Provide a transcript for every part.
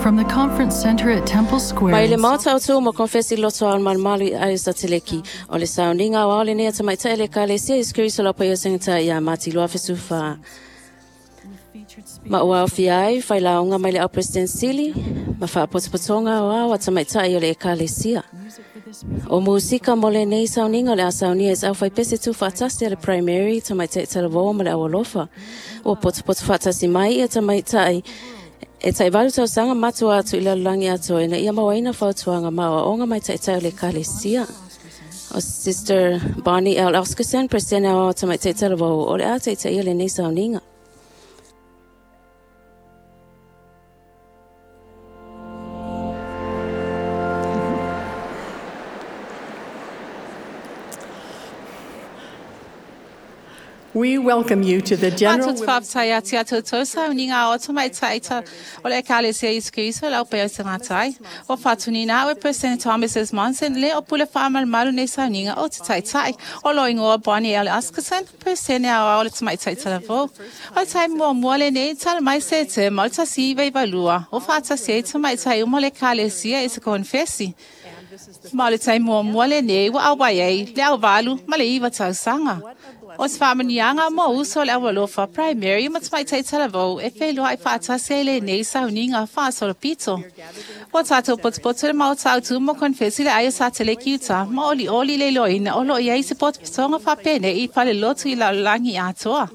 From the Conference Center at Temple Square. Mai le mata o tu mo konfesi loto al malmali ai sa teleki. O le soundinga o le nea tamai tele ka le sia iskri la pa yasenta ya mati lo afesufa. Ma ua fiai fai launga mai le au President Sili. Ma fa potopotonga o awa tamai tai o le ka le sia. O musika mo le nei soundinga le a soundia is au fai pese tu fatasti le primary tamai tai tele vo mo le awalofa. O potopoto fatasi mai e tamai tai. E tai walu tau sanga matua atu ila langi ato e na ia mawaina whautuanga maua o nga mai tai tai o le kalesia. O Sister Bonnie L. Oscarson, presena o tamai tai tai lau o le a tai tai le nei sauninga. We welcome you to the general. O le kalesia iskriso la opea sangatai. O fatunina o President Thomas S. Monson le o pule famal malu ne sauninga o tai tai. O loingo Bonnie L. Oscarson, presena o le tai tai talavo. O tai mo le ne tal mai sete malta si vai valua. O fata se tai tai o le kalesia is confessi. Male tai mo le ne wa awai le avalu male iwa tau sanga. Os famanianga mo uso le awalofa primary mas mai tai talavo e felo ai fata sele nei sauninga fa solo pizzo. O tato potpoto mo tau mo confessi le ai sa tele kiuta mo oli le loina o lo ia se pot songa fa pene I fale lotu I la langi atoa.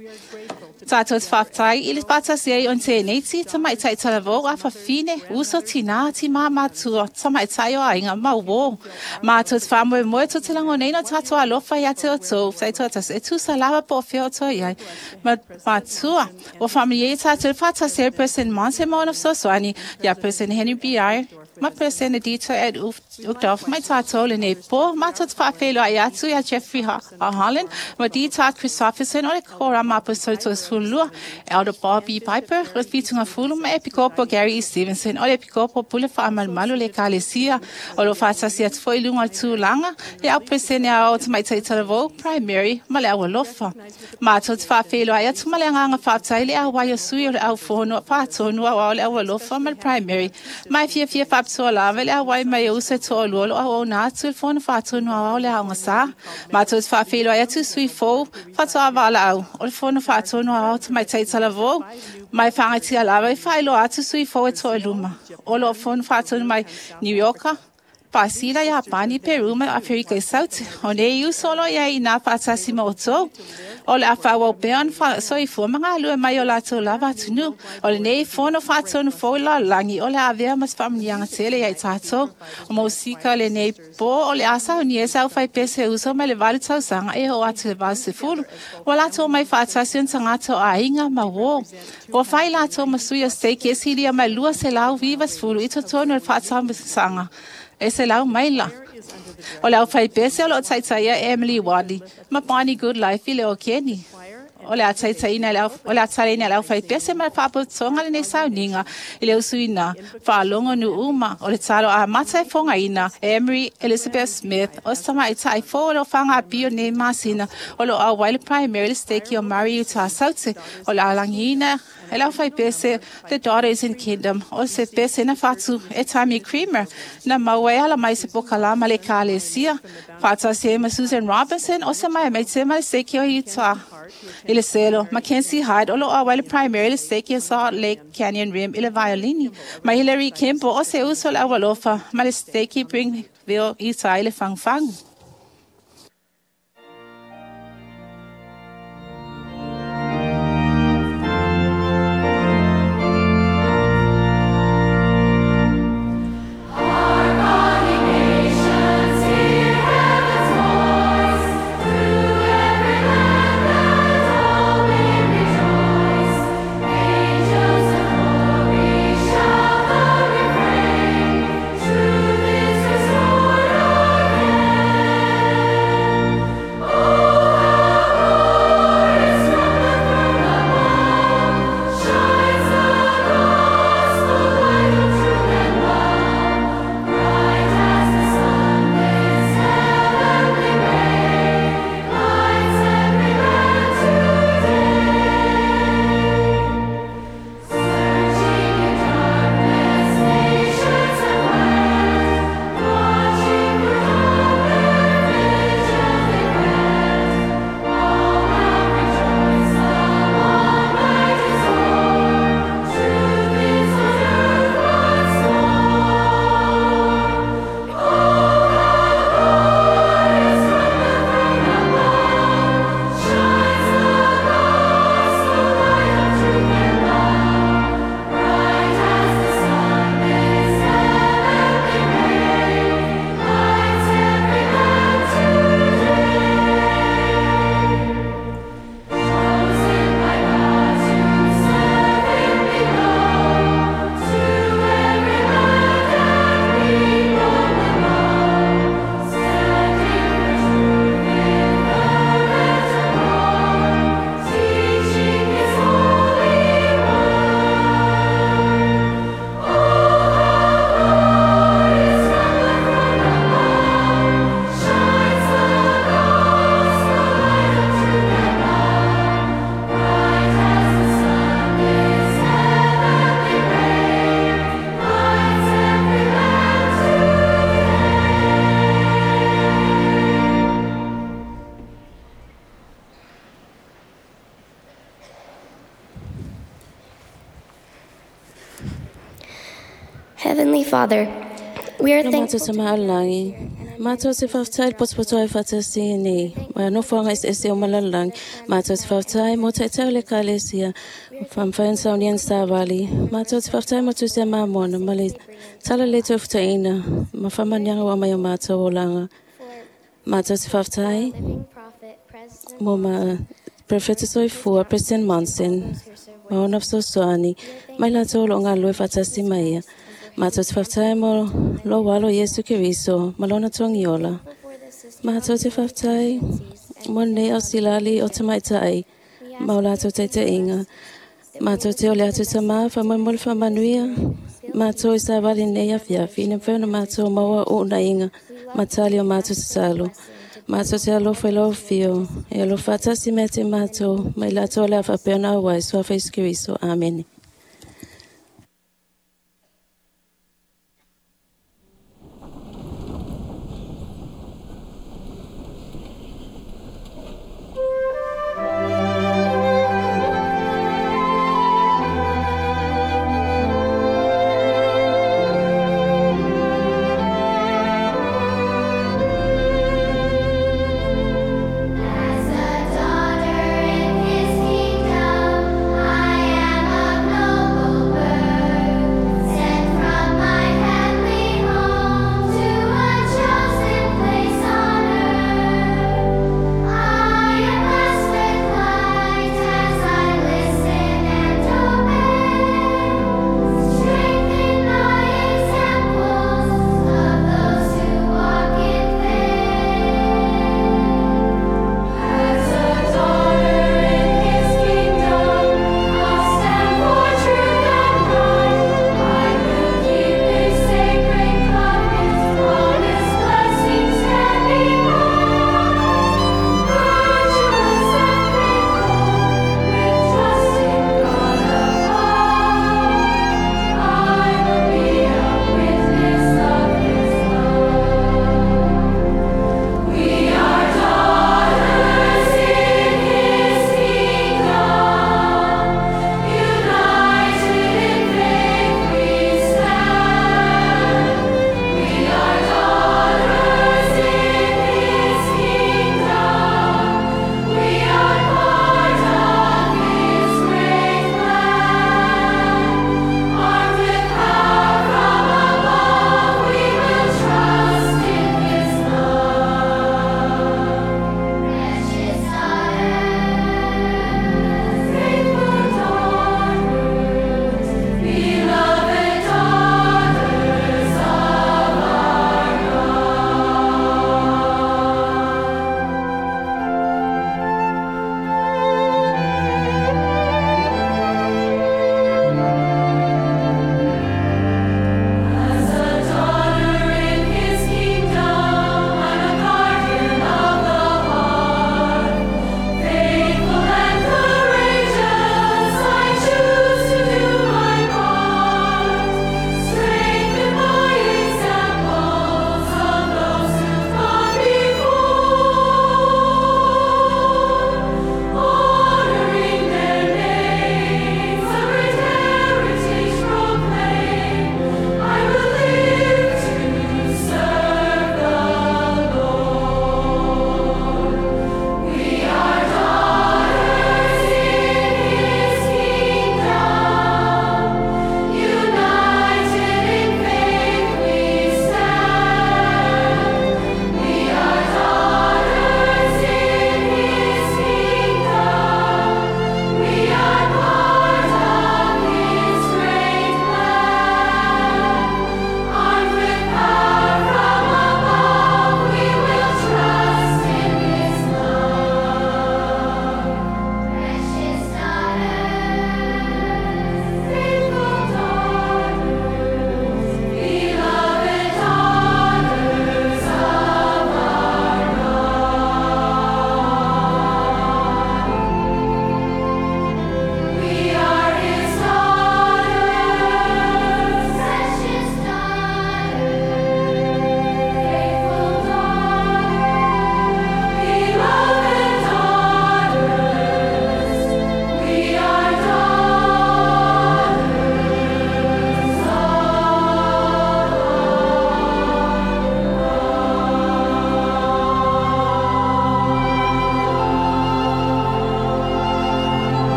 Tato fatai il fata se on te neiti tamai tai talavo a fa fine uso tina ti mama tu tamai tai o inga ma wo. Ma tot famo mo to telango nei no tato alofa ya te to sai to tas e tu salava po feo to ia ma tua o familie tato fata se person monse mon of so swani ya person Henry BR ma person edito ed ukdof mai tato le ne po ma tot fa felo ya tu ya Jeffrey Holland ma di tat Christopherson o le cora ma po so Fulua, Elder Bobby Piper, Respitunga Fulum, Epicopo Gary Stevenson, o Epicopo Pulefa Malmalu le Kalesia, o lo fata siat foi lunga tu langa, e au presene au mai tai talavo, primary, male au lofa. Ma tot fa felo ai atu male nganga fata ile au wa sui o au fono, fato no au le au lofa mal primary. Mai fia fapso la vele au wai mai usa to lo au na tu fono fato no au le au ngasa. Ma tot fa felo ai atu sui fo, fato avala au, o fono fato no mai tai talavo mai fangati ala vai failo atu sui fo e to luma o lo fon fato mai New Yorker Pasila ya pani Peru ma Africa South o ne you solo ya ina fata simoto o le afa wo peon fa so I fo manga lu mai o la to lava tunu o le ne fo no fato no fo la langi o le avea mas famnianga tele ya tato o musika le ne po o le asa o nie sa fai pese uso mai le vale tau sanga e o atu va se fulu o la to mai fata sin sanga to ainga ma wo o fai la to masuya steke silia mai lua se la vivas fulu ito to no fata sanga ese lau maila. O lau fai pese o lo taitaia Emily Wadley. Ma pani good life I le o Kenny. O le taitaina lau o le taitaina lau fai pese ma papo tonga le ne sauninga I le usuina fa longo nu uma o le talo a mata fonga ina Emery Elizabeth Smith o sama I tai fo lo fanga bio ne masina o lo a while primary stake o Mary Utah South o la langina ela fai pese the daughters in kingdom o se pese na fatu e Tammy Creamer na mawe ala mai se pokala male kalesia fata se ma Susan Robinson o se mai se mai se ki o Utah ile selo Mackenzie Hyde o lo awale primary se ki sa Lake Canyon Rim ile violini ma Hillary Kimpo o se uso la walofa male se ki bring vil Utah ile fang Heavenly Father, we are Lo thankful mātou sa maalangi. Mātou se whaftai potopoto ai whatasi nei. Mai no whanga ese o malalang. Mātou se whaftai mo te tau le kalesia. Whamwhain saunian stāwali. Mātou se whaftai mo tu se mamona. Male tala le tu whutaina. Ma whamanyanga wa mai o mātou o langa. Mātou se whaftai mo ma Profeta Soifua, President Monson. Maona Soani. Mai la tolo ngā lue whatasi mai. Mātou te whaftai mo lo walo Yesu Kiriso, malona tongiola. Mātou te whaftai mo nei o silali o te maitai, maulato te te inga. Mātou te ole atu ta maa, whamoi whamanuia. Mātou i sa wali nei a fiafi, ne whena mātou maua o na inga, matali o mātou te salo. Mātou te alofa i lo fio, e alofa atasi me te mātou, mai la tole a whapeona awai, so a Yesu Kiriso. Amen. As a daughter in his kingdom, I am a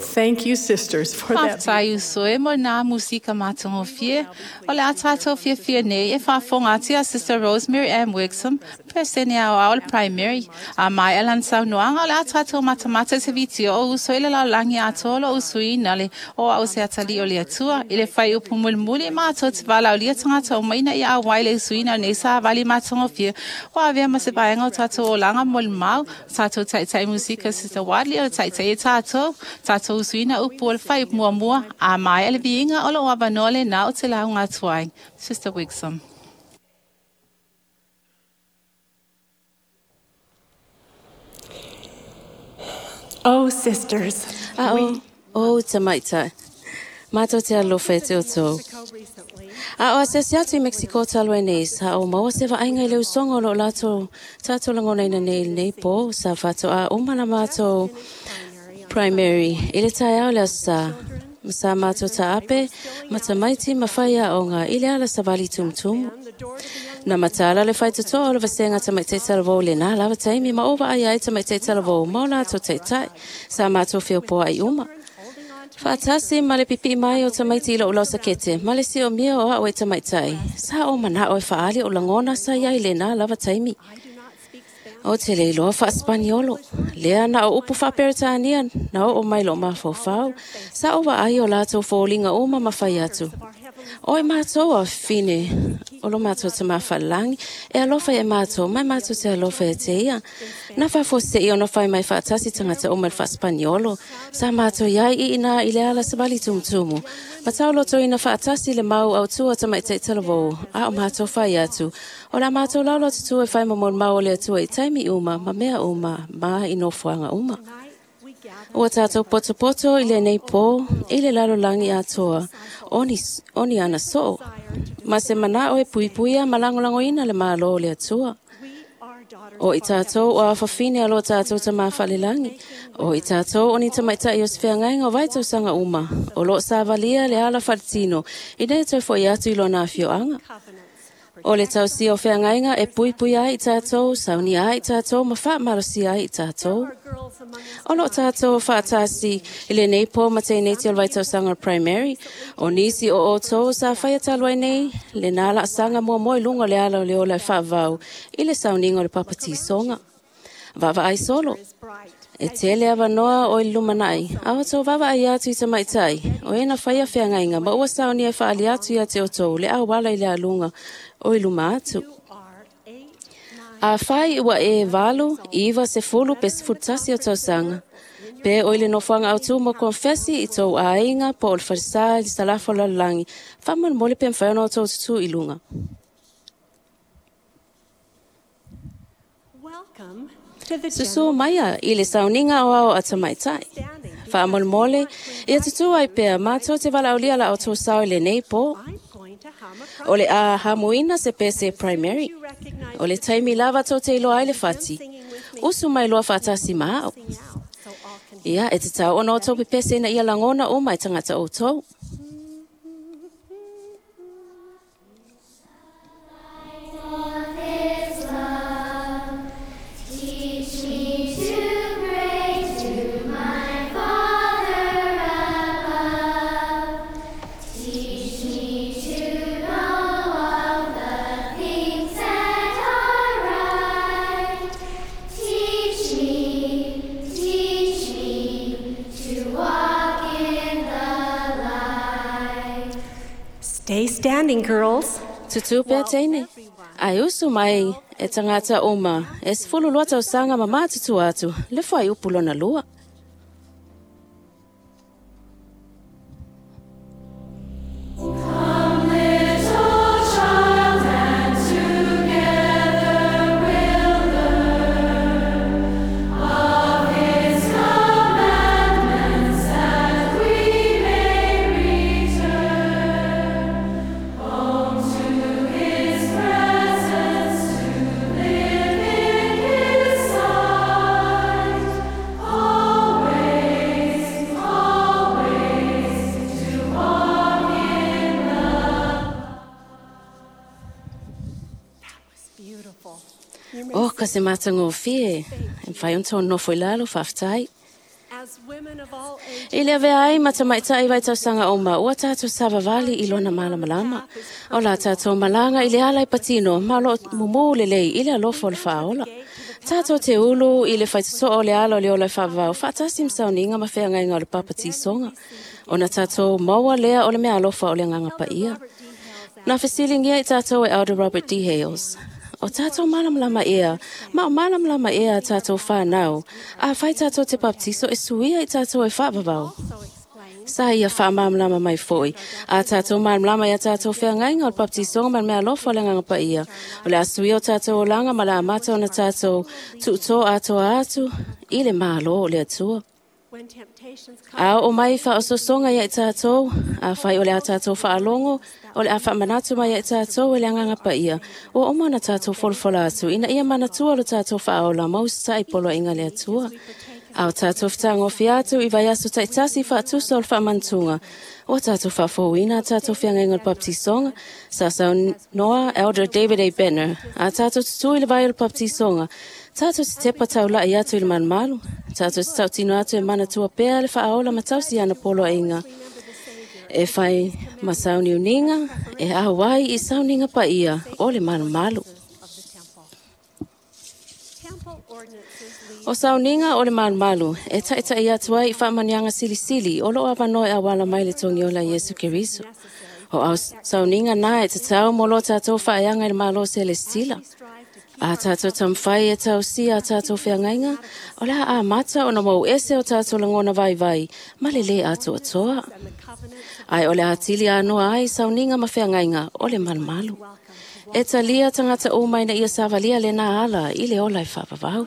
Thank you, sisters, for that. Whaftai usoe mo nā musika mātongo fie. O le atato fie nei e whafonga tia Sister Rosemary M. Wixom, presene au au primary. A mai elan sau noanga o le atato matamata se vitio o usoe le laulangi atolo usui nale o au se atali o le atua. I le whai upu mulmuli mātou te wala o lia tangata o maina i a waile usui na nesa vali mātongo fie. O avea ma se baenga o tato o langa mulmau. Tato taitai musika Sister Wadley o taitai e tato. Tato usuina upu o le whai mua a mai ele viinga o lo wabanole na o te launga tuai. Sister Wixom. Oh, sisters. O te maitai. Mātou te alofa e te o tō. A o se atu i Mexico talo e nei, sa o maua se vaenga i leo songa o lo lato tātou langona ina nei po, sa whato a umana mātou primary. Ile tai au lea sa mātou ta ape, mata maiti mawhaia o ngā ile ala sa vali tumtumu. Na matala le whai tuto o le vasenga ta mai te talavo le nā lava taimi ma ova ai ai ta mai te talavo ma o lato te tai, sa mātou whio po ai uma. Whaatasi ma le pipi mai o tamaiti ilo ulau sakete, ma le si o mia o a o e tamaitai. Sa o mana o e whaali o langona sa iai le nā lava taimi. O te leilo wha Spaniolo, lea na o upu whaperitania na o mailo ma fau. Sa o wa ai o lato fōlinga o ma mawhai atu. O e mātou a fine, o lo mātou te mawhalangi, e alofa e mātou, mai mātou te alofa e te ia. Na whafose i o na whai mai whaatasi tangata o mai wha Spaniolo, sa mātou iai i ina i le ala sabali tumtumu. Matau loto ina whaatasi le mau au tua ta mai te talavo, a o mātou whai atu. O la mātou laulo tutu e whai mamon mau le atua i taimi uma, ma mea uma, ma ino fuanga uma. O tātou poto i le nei pō, i le lalo langi atoa, oni ana so. Ma se mana o e puipuia malangolango ina le malo le atua. O i tātou o a whawhine alo tātou ta mawhale langi. O i tātou oni ta maita i o sewhiangai ngā vaitau sanga uma. O lo sa valia le ala wharitino, i nei toi fo i atu i lo nā fio anga. O le tau si o whiangainga e pui ai i tātou, sauni ai i tātou, ma wha marosi ai i tātou. O lo tātou whaatasi i le nei pō ma te nei te alwaitau sanga primary. O nisi o tō sa whaia talwai nei, le nāla sanga mua moi lunga le ala o le ola e whaavau, i le sauninga o le papati songa. Vava ai solo. E tele awa noa o i lumanai, awa tō vava ai atu i ta maitai, o ena whaia whiangainga, ma ua sauni e whaali atu i ate o tō, le awala i le alunga, o i luma atu. A whai ua e valu, iwa se fulu pe se futasi o tau sanga. Pe o ile no whanga au tu mo konfesi i tau a inga po o le wharisa i salafo lalangi. Whaman mole pe mwhano o tau tutu i lunga. Susu maia i le sauninga o ao ata maitai. Whaamol mole, i atutu ai pea mātou te wala aulia la o tau sao i le nei po. O le a hamuina se pese primary. O le taimi lava tō te ilo ai le whati. Usu mai loa whaatasi maao. Ia, e te tau ono o tō pese na ia langona o mai tangata o tō. Stay standing, girls. Tutu pea teine. Ai usu mai e tangata oma. E sifulu loa tau sanga mama tutu atu. Le whai upulo na lua. O, ka se matango fie. E whai unto no foi lalo whaftai. I le vea ai matamaitai vai tausanga o ma ua tātou savavali I lona malamalama. O la tātou malanga I le ala I patino, malo mumu le lei I le alofo le whaola. Tātou te ulu I le whaitaso o le ala o le ola whavau, whaatasi msauninga ma whea ngai ngā le papati songa. O na tātou maua lea o le mea alofa o le nganga pa ia. Na whasilingia I tātou e Elder Robert D. Hales. O tātou malamlama ea, ma o malamlama ea tātou whanau, a whai tātou te baptiso e suia I tātou e whaavavau. Sa ia whaamamlama mai foi, a tātou malamlama ea tātou whea ngainga o baptiso ma mea lofa le nganga pa ia. O le asui o tātou o langa ma la amata o na tātou tuto atu, I le malo o le atua. A o mai wha o sosonga ia I tātou, a whai o le a tātou whaalongo, o le a whaamanatu mai I tātou e le anganga pa ia. O o mana tātou wholwhola atu, ina ia manatua lo tātou whaola, mausa I polo inga le atua. A o tātou whitango fiatu, I vai aso taitasi whaatusa o le whaamantunga. O tātou whafouina, tātou whiangenga le baptisonga, sasau noa Elder David A. Benner. A tātou tutui le vai o le baptisonga. Tātou se tepa taula I atu I le manmalu. Tātou se tautino atu e manatua pēa le whaaola ma tausi ana polo inga. E whai ma sauni uninga, e ahawai I sauninga pa ia o le manmalu. O sauninga o le manmalu, e taita I atua I whaamanianga sili o lo awanoe awala mai le tongi o la Yesu Keriso. O au sauninga na e te tau molo tātou whaeanga I le malo celestila. A tātou tamwhai e tau si a tātou whiangainga, o la a mata o na mau ese o tātou langona vai, ma le le ato atoa. Ai o le atili a noa ai sauninga ma whiangainga o le manmalu. E talia tangata o mai na ia savalia le na ala I le ola I whapavau.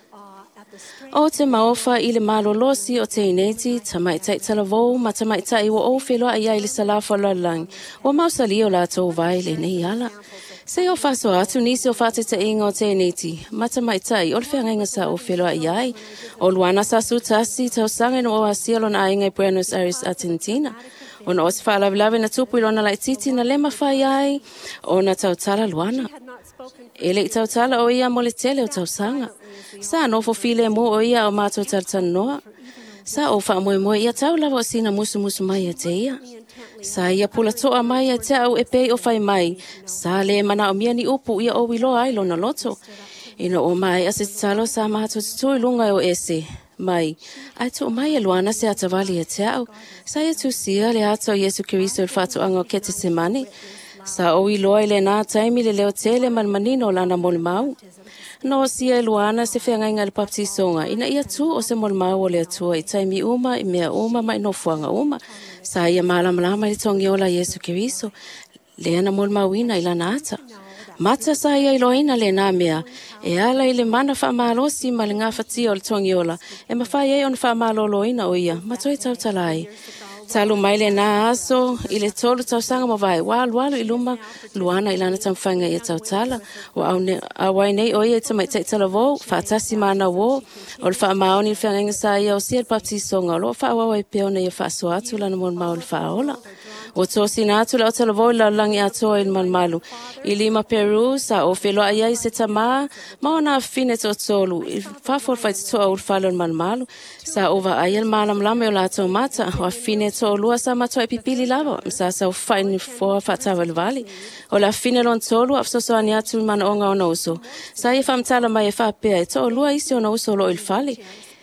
O te maofa I le malolosi o te ineti, tamaitai talavou, ma tamaitai o o whiloa I ai le salafa lalang, o mausali o la tau vai le nei ala. Se o faso atu nisi o fate te inga o te ineti, matamaitai o le whiangainga sa o whiloa I ai, o luana sa sutasi tau sangen o asialo na inga I Buenos Aires, Argentina. O na osi whaalavilawe na tupu I lona lai titi na lema whai ai, o na tautala luana. Ele I tautala o ia mo le tele o tausanga. Sa nofo file mo o ia o mātou taratana noa. Sa o whaamoe ia tau lava o sina musu mai e te ia. Sa ia pula toa mai e te au e pei o whai mai. Sa le mana o mia ni upu ia o wilo ai lona loto. Ino o mai ase te talo sa mātou tutui lunga o ese. Mai, ai tu mai e luana se atawali e te au. Sa ia tu sia le ato Yesu Keriso il fatu anga o kete se mani. Sa o iloa le nā taimi le leo tele malmanino lana mole mau. No sia e luana se whiangainga le baptisonga. Ina ia tu o se mole mau o le atua I taimi uma, I mea uma, mai no fuanga uma. Sa ia malamalama I tongi ola Yesu Keriso. Le ana mole mau ina I lana ata. Mata sa ia iloina le nā mea. E ala I le mana whaamalosi ma le ngā whatia o le tongi ola. E mawhai e on whaamaloloina o ia. Matoi tau talai. Talu mai le nā aso, I le tolu tau sanga ma vai, walu I luma, luana I lana tamwhanga I tau tala, o awai nei o ia tamai tei tala wou, whaatasi mana wou, o le wha maoni le whiangainga sa ia o sia le baptisonga, o lo wha awawa I peona ia wha aso atu lana mon mau le wha ola. O tōsi nā atu la o tala wou la langi atoa I man malu. I Lima, Peru, sa o wheloa ia I se tamā, ma o nā whine tō tōlu, I whafol whai te toa ur whalo man malu, sa o wa aia malam lame o la tō mata, o a whine tō lua sa matua I pipili lava, sa o whaini fōa whatawa le vali. O la whine lon tōlu, afsoso ani atu mana o ngā o nauso. Sa I whamtala mai e whapea, e tō lua isi o nauso lo il whali.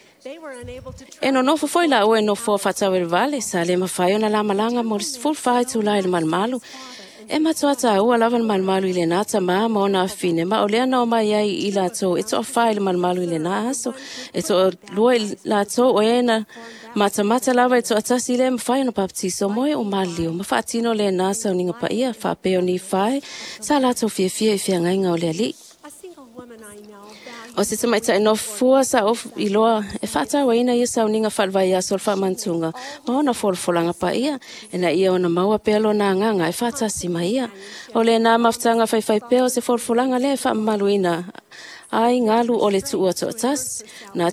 E no nofo foi la o e no fo whatawa le vali, sa le mawhai o na la malanga mo full whai tu lai le malmalu. E matoata ua lava le malmalu I le nata maa ma o na whine, ma o lea na o mai ai I la tō, e tō whai le malmalu I le nā aso, e tō lua I la tō o e na mata lava e tō atasi le mawhai o na baptiso moe o malio, ma whaatino le nā sa o ninga pa ia, whapeo ni whai, sa la tō fie e whiangainga o le ali. O se tamaitai no fua sa o iloa, e whatawa ina ia sa uninga whalwai aso o whamantunga, ma ona folanga pa ia, e na ia ona maua pelo na nganga, e whatasi ma ia. O le nā maftanga whai peo se folanga le whamalu ina, ai ngalu o le tua to atas, na te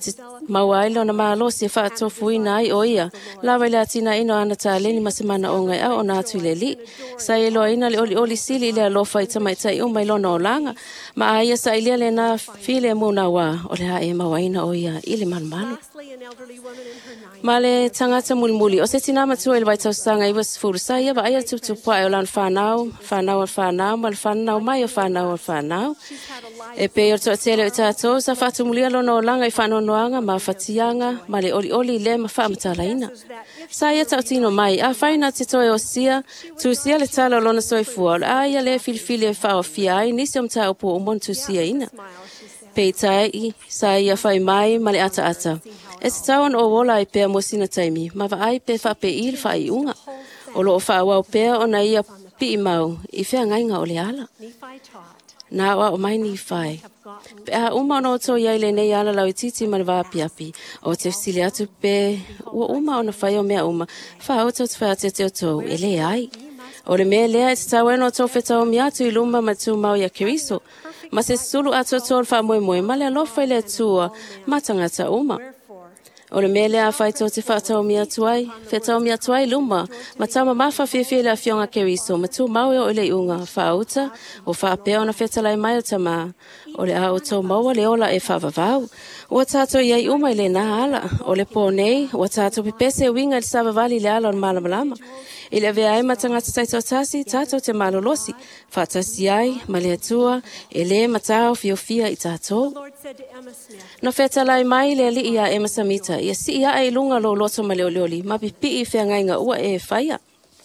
Mauailo na malosi fa tofuina ai oia. Lawa le atina ino ana taleni masemana o ngai au na atu le li. Sa ilo ina le oli sili le alofa i tamaitai o mai lona o langa. Ma aia sa ilia le na file muna wa o le hae mawaina oia i le manumalu. Ma le tangata mulimuli o se tina matua ili waitau sanga iwa sifuru sa ia wa aia tuptupua e o lan whanau ma le whanau mai o whanau. E pe o toa tele o tātou sa whatumulia lona o langa i whanonoanga ma whatianga ma le oli le ma whamatalaina. Sa ia tau tino mai, a whaina te toe o sia, tu sia le tala o lona soifua, a ia le filifili e whao fiai, nisi o mta upo o mon tu sia ina. Pei tai, sa ia whai mai ma le ata. E se tauan o wola i pea mo sina taimi, ma wa ai pe wha pe il whai unga. O lo o wha wau pea o na ia pi i mau, i whea ngainga o le ala. Na wa o mai ni whai. Pe a uma no to ia le nei ala lau i titi ma le wapiapi. O te fsili atu pe ua uma o na whai o mea uma. Wha au tau te whai ate te o tau, e le ai. O le mea lea e te tau eno tau whetau o miatu i luma ma tu mau ia keriso. Ma se sulu atu tol wha moe ma le alofa i le tua matangata uma. O le mele a whai tō te whātau mi atuai luma, ma tama mawha whiawhia le a fionga keriso, ma tū mau e o le unga, whauta, o whaapea ona whetalai mai o tama, o le a o tō maua le ola e whawavau. Ua tātou iai uma i le nā ala, o le pōnei, ua tātou pipese winga le savavali le ala o le malamalama. I le vea e matangata taito tasi, tātou te malolosi, whātasi ai, ma le atua, e le matao whiawhia i tātou. No whetalai mai le li ia Emma Samita, ia si ia e lunga lo loto ma leolioli, ma pipi i whea ngainga ua e whaia.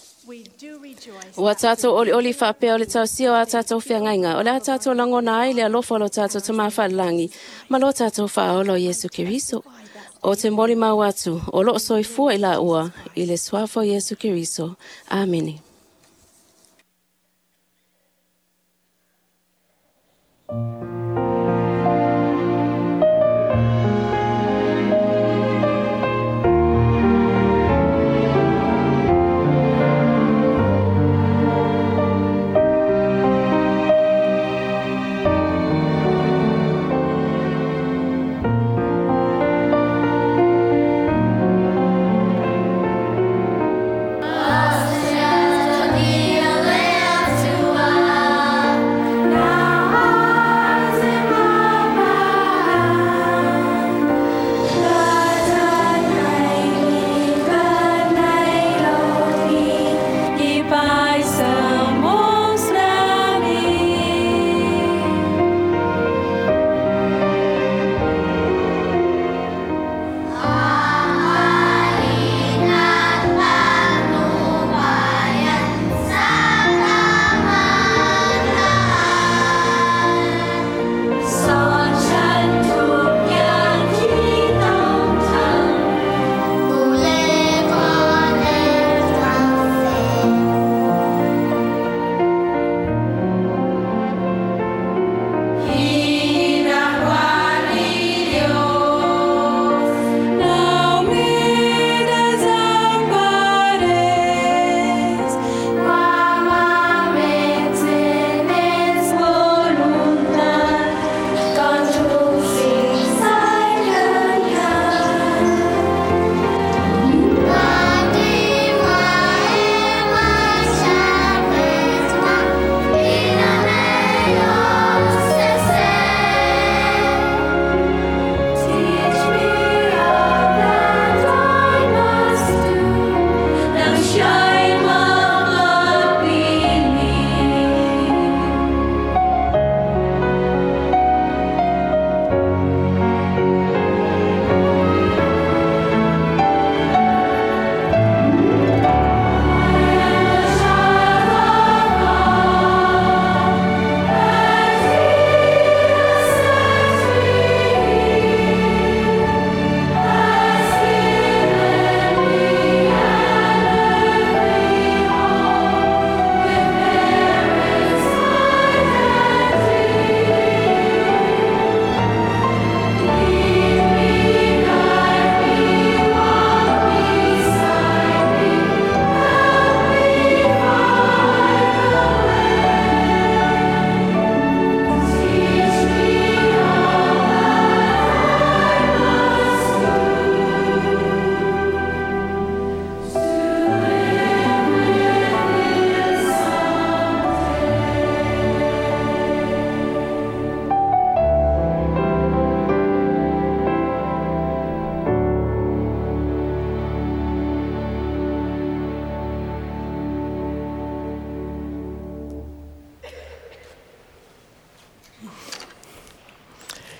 Ua tātou oli whapea o le tau sio a tātou whea ngainga, o le a tātou langona ai le alofa lo tātou tama whalangi, ma lo tātou whaolo Yesu Keriso. O te mori mau atu, o lo soifua i la ua, i le swafo Yesu Keriso. Ameni. Now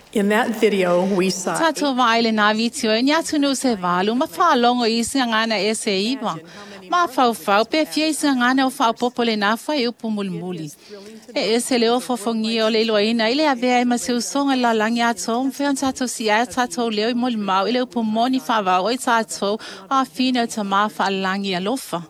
In that video, we saw Tato vaile na video e nia tunu se valu ma fa longo I singa ngana e se iwa. Ma fau pe fie singa ngana o fa popole na fa e upu mulmuli. E se leo fofongi o le loina ile avea e ma se usonga la langi ato mfeon tato si a tato leo I mulmau ile upu moni fa va oi tato a fina ta ma fa langi alofa.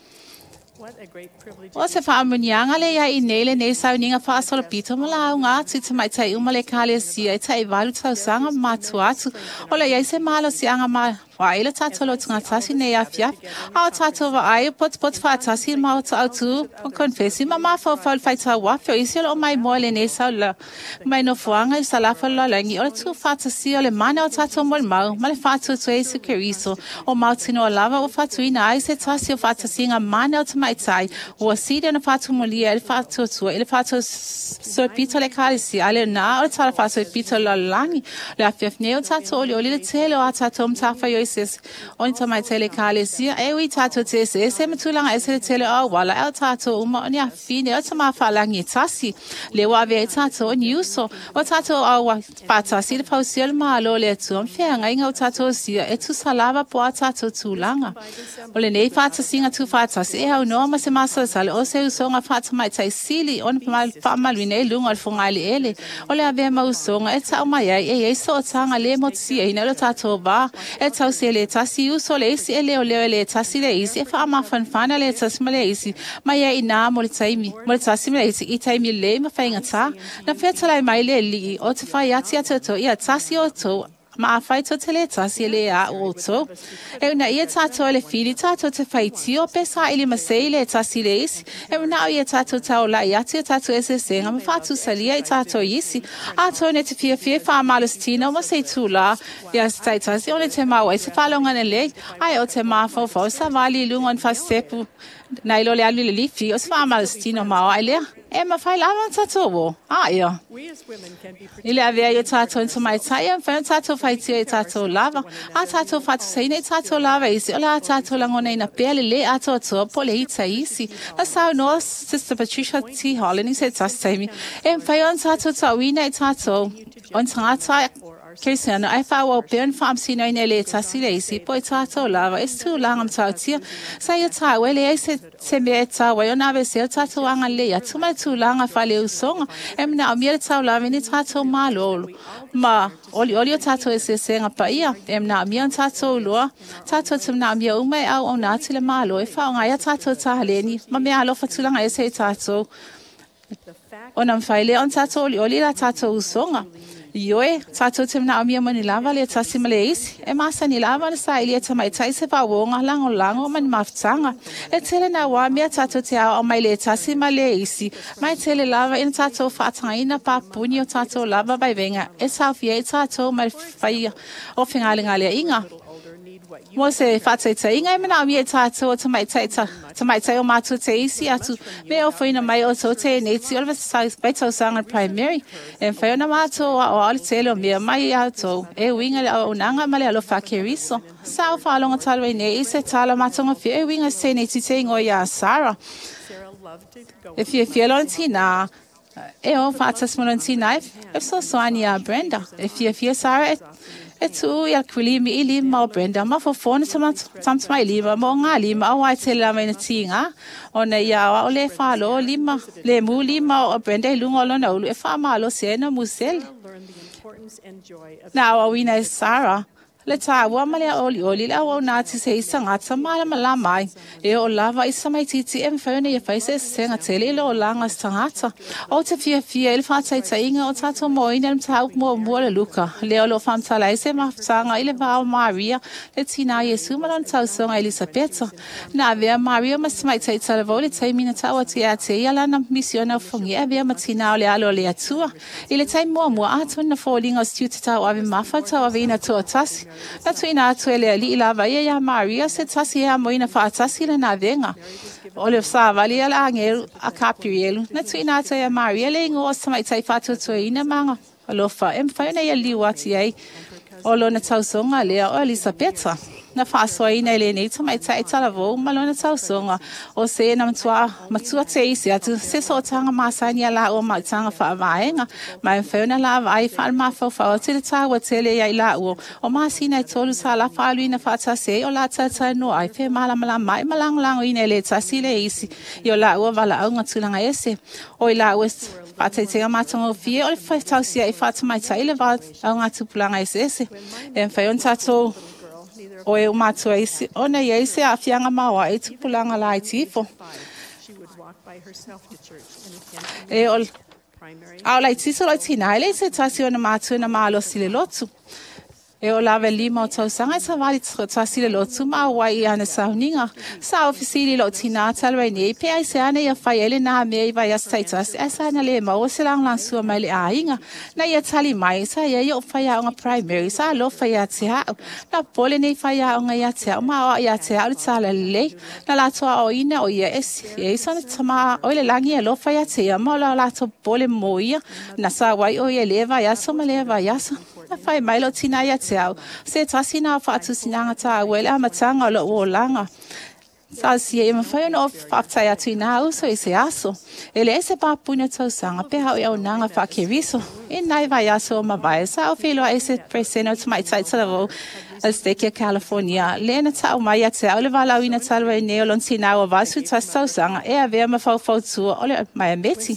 O se whaamunianga le ia I nele nei sauninga whaasolo pito mala au ngā tita mai tai umale kale sia I tai walu tau sanga matu atu. O le iai se malo si anga ma waile tatolo tunga tasi nei a fiaf. Ao tato wa ai pot whaatasi ma o ta autu o konfesi ma mawhau whau whai tau wafio isi o mai moa le nei sau la. Mai no fuanga I salafa la langi o le tu whaatasi o le mana o tato mo le mau ma le whaatu tu e se keriso o mautino o lava o whaatuina ai se tasi o whaatasi nga mana o tamai tai o sida na fatu molia ele fatu tu ele fatu so pito le kalisi ale na o tala fatu pito la langi le afef neo tatu oli le tele o tatu mtafa yo isis on tamai tele kalisi e wi tatu tese se mtulanga ese tele o wala el tatu uma ni afine o tama fa langi tasi le wa ve tatu on yuso o tatu o wa fata si le pausiel malo le tu on fenga inga o tatu si e tu salava po tatu tulanga o le nei fata singa tu fata si e au no ma se masa sale o se usonga fata mai tai sili on mal fa mal wine lunga al fungali ele o le ave ma usonga e tau mai e so tanga le mo si e na lo tato ba e tau se le tasi uso le isi ele o le tasi le isi e fa ma fan fana le tasi ma le isi mai e ina mo le taimi mo le tasi le isi I taimi le ma fa ingata na feta lai mai le li o te fa yati ato ia tasi o to ma fai to tele tasi le a oto e na ia tato le fili tato te fai tio pesa ili masei le tasi le isi e na ia tato tau la ia tato ese senga ma fatu salia I tato isi a to ne te fia fa malustino ma sei tu la ia stai tasi o le te maua se falonga ne le ai o te ma fo sa vali lungon fa sepu na ilo le alu le lifi o se fa malustino ma ai le e ma fai lava tato wo ia ile avea ia tato into mai tai e fa tato fai tio e tato lava a tato fatu sei nei tato lava isi o la tato langone na pele le a to po le ita isi na sao no Sister Patricia T. Holland I se tasemi e fai on tato tawina e tato on tangata Kirsiana ai fa wo pen fam sino in ele tasi le isi po tato lava is tu langam tautia sai ia ta wele ai se me ta wa ona ve se tato anga le ya tuma tu langa fa le usonga em na mi ta lava ni tato malo ma oli tato ese senga pa ia em na mi tato lo tato tum na mi o mai au ona tile malo e fa nga ia tato ta haleni ma me alo fa tu langa ese tato ona faile on tato oli la tato usonga Ioe, tato te mna amia mani lava le tasi maleisi, e masa ni lava na sa ilia tamai taise pa wonga lango mani maftanga. E tele na wamia tato te au mai le tasi maleisi, mai tele lava in tato fatanga ina pa puni o tato lava bai venga, e safia e tato mai fai o fingalinga lea inga. Mo se fatai ta inga me na mi tato o tamai tai o matu te isi atu me o foi na mai o so te nei ti o sai bai tau sanga primary e foi na matu o al telo me mai ato e winga o nanga male alo fakeriso sa fa longa talwe nei se tala matonga fi e winga se nei ti te ngo ya Sarah if you feel on tina e o fatas monontina e so Sonia Brenda if you Sarah e tu ia kwilimi ili ma Brenda ma fo fone tams mai lima mo nga lima o ai tela mai na tinga ona ia o le falo lima le mu lima o Brenda lungo lo na u e fa malo se na musel na o wina Sarah le ta wa male oli la o na ti se sanga tsamala mala mai e o lava isa mai titi em fone e faise senga tele lo langa stangata o te fia el fa tai inga o tato mo inem ta mo le luka le o lo fam tala ise ma sanga ile va Maria le tina Yesu malon ta songa Elisabeth na vea Maria mas mai tai tala vole tai mina ta o ti ate ala na misiona fongi e vea matina le alo le atua ile tai mo atun na falling o stuta o ave mafata o vina to tasi na tuina tuele ali lava ia Maria se tasi ia moina fa tasi le na venga ole sa vali ala ngel a capielu na tuina ia Maria le ngo samai tai fa to ina manga alo fa em fa na ia liwati ai olo na tausonga le o Elisabeth na whaasoina ele nei tamai tai talavou malona tausonga o se na matua te isi atu se so tanga masani ala o maitanga whaavaenga mai whiona la vai whalma whawhau te tawa tele ia ila o masina i tolu sa la whaaluina whaatase o la tata no ai whe malamala mai malanglango ina ele tasile isi i o la ua wala au ngatulanga ese o i la ua whaateitinga matongo fie o le whaitausia i whaatamai tai le wā au ngatupulanga ese e whiona tatou o e umatua isi ona ia isi a fianga maua e tupulanga la i tifo e o au lai tiso lai tina ele se tasi ona matua na maalo sile lotu e o lawe lima o tausanga sa wali tasi le lotu ma wai ana sauninga sa ofisili lo tina talwai nei pe ai se ana ia whai ele na mea i vai as taitas e sa na le ma o se lang lansua mai le ainga na ia tali mai sa ia o whai a onga primary sa lo whai a te hao na pole nei whai a onga ia te hao ma o ia te hao le tala le na la toa o ina o ia esi e isa na tama o le langi e lo whai a te hao ma o la to pole mo ia na sa wai o ia le vai aso ma le vai aso na whai mai lo tina ia te hao se tasi na whaatu sinanga ta wele a matanga lo o langa sa si e mawhai no whaktai atu i nā uso i se aso ele e se pāpuna tausanga pe hau i au nanga whakeriso e nai vai aso o mawai sa o whiloa e se preseno tu mai taitalawo Aztekia, California. Lena tau mai a te au le walau ina talwa i neo lon tina o vasu tas tausanga e a vea mawhau tua o le mai a meti.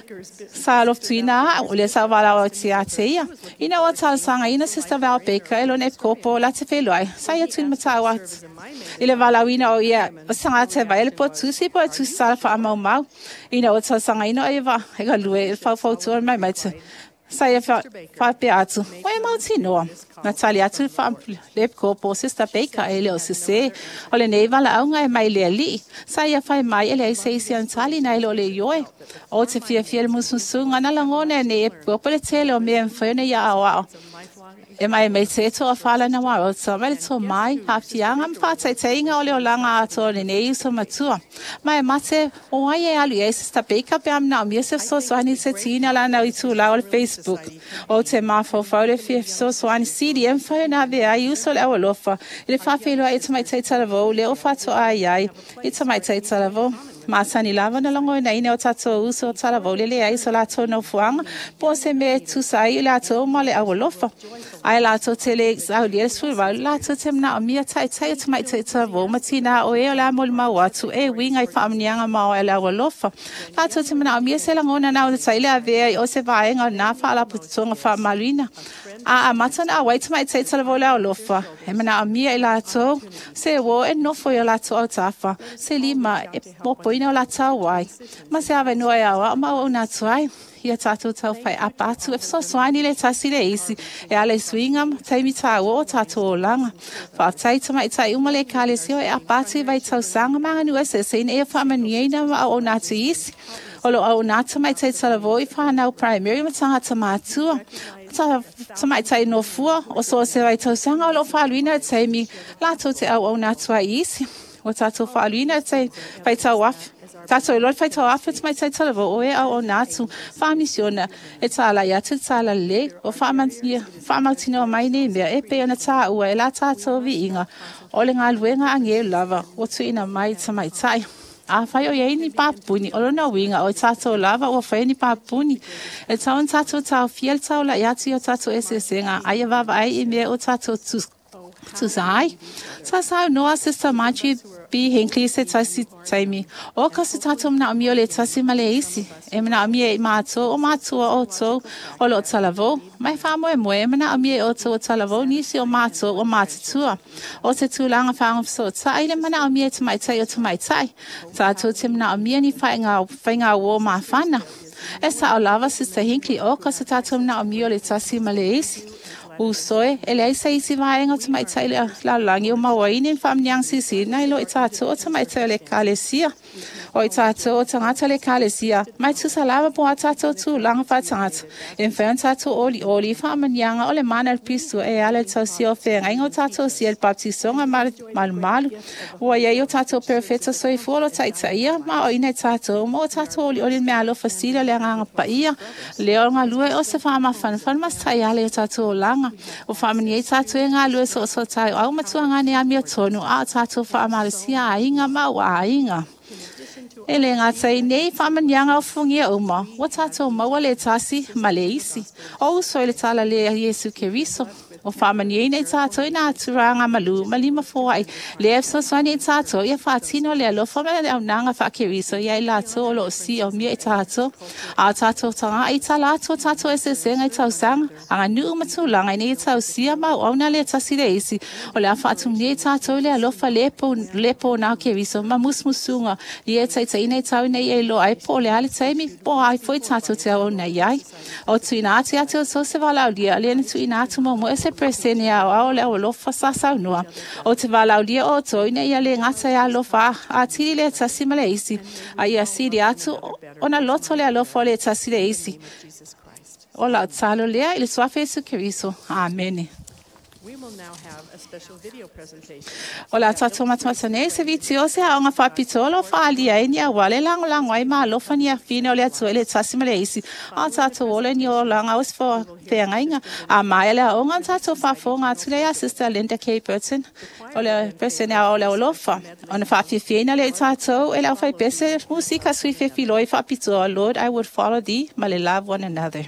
Sa alof ina a o le sa walau o te a te ia. Ina o talsanga ina Sister Val Baker e lon e kopo la te wheluai. Sa ia tuin matau at. I le walau ina o ia o sanga te vai le po tusi po e tusi sala wha amau mau. Ina o talsanga ina o iwa e ga lue e whau tua mai mai te. Sa ia whape atu. O e mauti noa. Natalia atu lep kopo Sister Baker e leo se o le nei wala aunga e mai lea li. Sa ia whai mai e lea se isi antali na ilo le ioe. O te fia le musunsunga na langone ne e kopo le tele o mea mwhene ia au au. E mai te to a whala na waro so mai to mai ha fianga mpata te inga o le o langa ato ne nei so matua. Mai mate o ai e alu e Sister Baker pe amna o miesef so swani se tina la na itu la o Facebook. O te mafo fau fie so swani CDM fa na ve ai uso le o lofa. Le fa filo e te mai te talavo le o fato ai. E te mai te talavo. Masani lava na longo na ina o tato uso talavo le ai so la to no fuanga. Po se me tu sai la to male a lofa. Ai la to tele au le suwa la to temna o mia tai tai te mai te talavo matina o e la mol ma watu e winga I famnianga ma o la lofa. La to temna o mia se la ngona na o tai le ave o se vaenga na fa la putonga fa malina. A matana wait te mai te talavo la lofa. E mana o mia la to se wo e no fo la to tafa. Se lima e popo ina la tawai. Ma se ave no ia ma o na tuai. Ia tātou tau whai apatu. E so swani le tasi le isi. E ale swingam, taimi tā o tātou o langa. Whaatai tamai tai umale kāle sio e apatu vai tau sanga manganu e se seine e whamanieina ma o nātu isi. Olo au nātu mai tai talavoi whanau primary matanga tamatua. Tamai tai no fua o so se vai tau sanga o lo whaaluina taimi. Lātou te au nātu a isi. O tātou whaaluina tai vai tau wafi. Tato e lor fai tau awhit mai tai talavo o e au o nātu whaamisiona e tāla i atu tāla le o whaamautina o mai nei mea e pe ana tā ua e la tātou vi inga o le ngā luenga ange lava o tuina mai tamai tai. A whai o iei pāpuni o lona winga o tātou lava o whai ni pāpuni e tau an tātou tau fiel tau la i atu o tātou esesenga ai a wawa ai I mea o tātou tūsai. Sa sau noa Sister Marjorie B. Hinckley se tasi taimi. O ka se tātou mna o mio le tasi ma le isi. E mna o mie I mātou o mātua o tō o lo talavo. Mai wha moe mna o mie o tō o talavo nisi o mātou o mātatua. O te tūlanga whaanga so tai le mna o mie te mai tai o te mai tai. Tātou te mna o mie ni whainga o mā whana. E sa o lava Sister Hinckley o ka se tātou mna o mio le tasi ma le isi. Usoe, ele ai sei si vaenga te mai tai la langi o mawaini famniang sisi na ilo I tātou o te mai tai le kālesia. O I tātou o tangata le kālesia, mai tu salama po a tātou tū langa wha tangata. E mwhaion tātou oli whaamanianga o le mana le pistu e ale tau si o whenga ingo tātou si el baptisonga malu. Ua iei o tātou perfeta soi fuolo taitaia, ma o ina tātou mo o tātou oli mea alo fasila le anganga pa ia. Leo ngā lue o se whaama whanawhan mas tai ale o tātou langa. O whaamani e tātou e ngā lue so tai o au matua ngane a mia tonu a tātou whaamalesia a inga ma wa a inga. E le ngatai nei whamanianga o fungia uma, wa tātou maua le tasi ma le isi. O uso le tala le Yesu Keriso. O whamani nei tātou i nā turanga malu, malima fōai. Le efso swani tātou, ia whātino le alofa me au nanga whakeriso, ia i lātou o lo si o mia i tātou. A tātou tanga i tā tātou e se senga i tau sanga. Anga nu umatulanga i nei tau sia mau au na le tasi le isi. O le a whātum nei tātou le alofa lepo nā keriso, ma musmusunga. I e taita i nei tau nei e lo ai po le ale taimi, po ai fo i tātou te au nei ai. O tu i nā te ate o so se wala au lia, le tu i nā tu mo e se presene au le au lofa sasau noa. O te wala au lia o to ina ia le ngata ia lofa a tiri le tasi ma le isi. A ia siri atu ona loto le alofa le tasi le isi. O la talo lea i le swafe Jesu Keriso. Amen. We will now have a special video presentation. O la tatou matamatane se viti o se aonga whapitolo whaalia e nia wale lango ai ma alofa ni a whine o le atu e le tasi ma le isi. A tatou ole ni o langa o se fo whengainga. A mai le aonga tatou whafonga atu le a Sister Linda K. Burton. O le persene a o le olofa. O na whawhiwhina le tatou e le au whai pese musika sui whewhiloi whapitolo. Lord, I would follow thee, ma le love one another.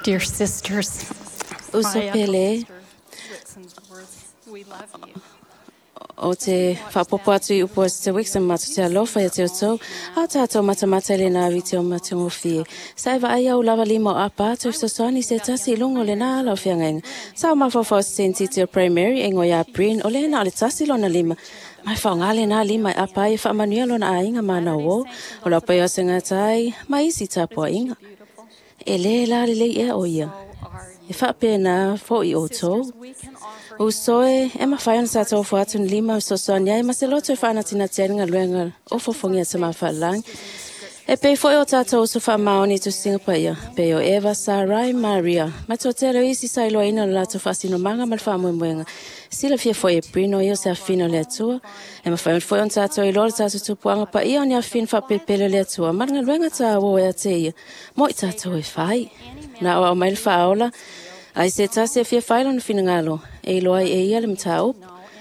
Dear sisters, Usopele, we love you. o te whapopo atu I upo te Wixon matu te alofa ia te o tau, a tātou matamata le nā viti o matungo fie. Sa iwa aia o lava lima o apa atu ifsosoni se tasi lungo le nā lau whiangainga. Sa o mawhawhau se tenti o primary e ngoia Breen o le na o le tasi lona lima. Mai whaongale nā lima I apa I whaamanuia lona a inga mana o lau pai o se ngatai, mai isi tāpua inga. E le la le e o ia. E whapena fo I o tau. O soe, e mawhai ona tātou whaatu ni lima o sosoania e maseloto e whaanatina tēringa luenga o fofongi a tama whaalang. E pei foi o tātou so whaamaoni tu Singapore, pei o Eva, Sarai, Maria. Ma tō te reo isi sa iloa ina la tu whaasino manga mal whaamumuenga. Sila fia foi e Brino I o se afino le atua. E mawhai on foi on tātou I lora tātou tupuanga pa ia on I afin whapepele le atua. Maranga luenga tā o e a te ia. Mo I tātou e whai. Na o au mail whaola. Ai se tasi e fia whailo na whingalo. E loa e ia le mtau.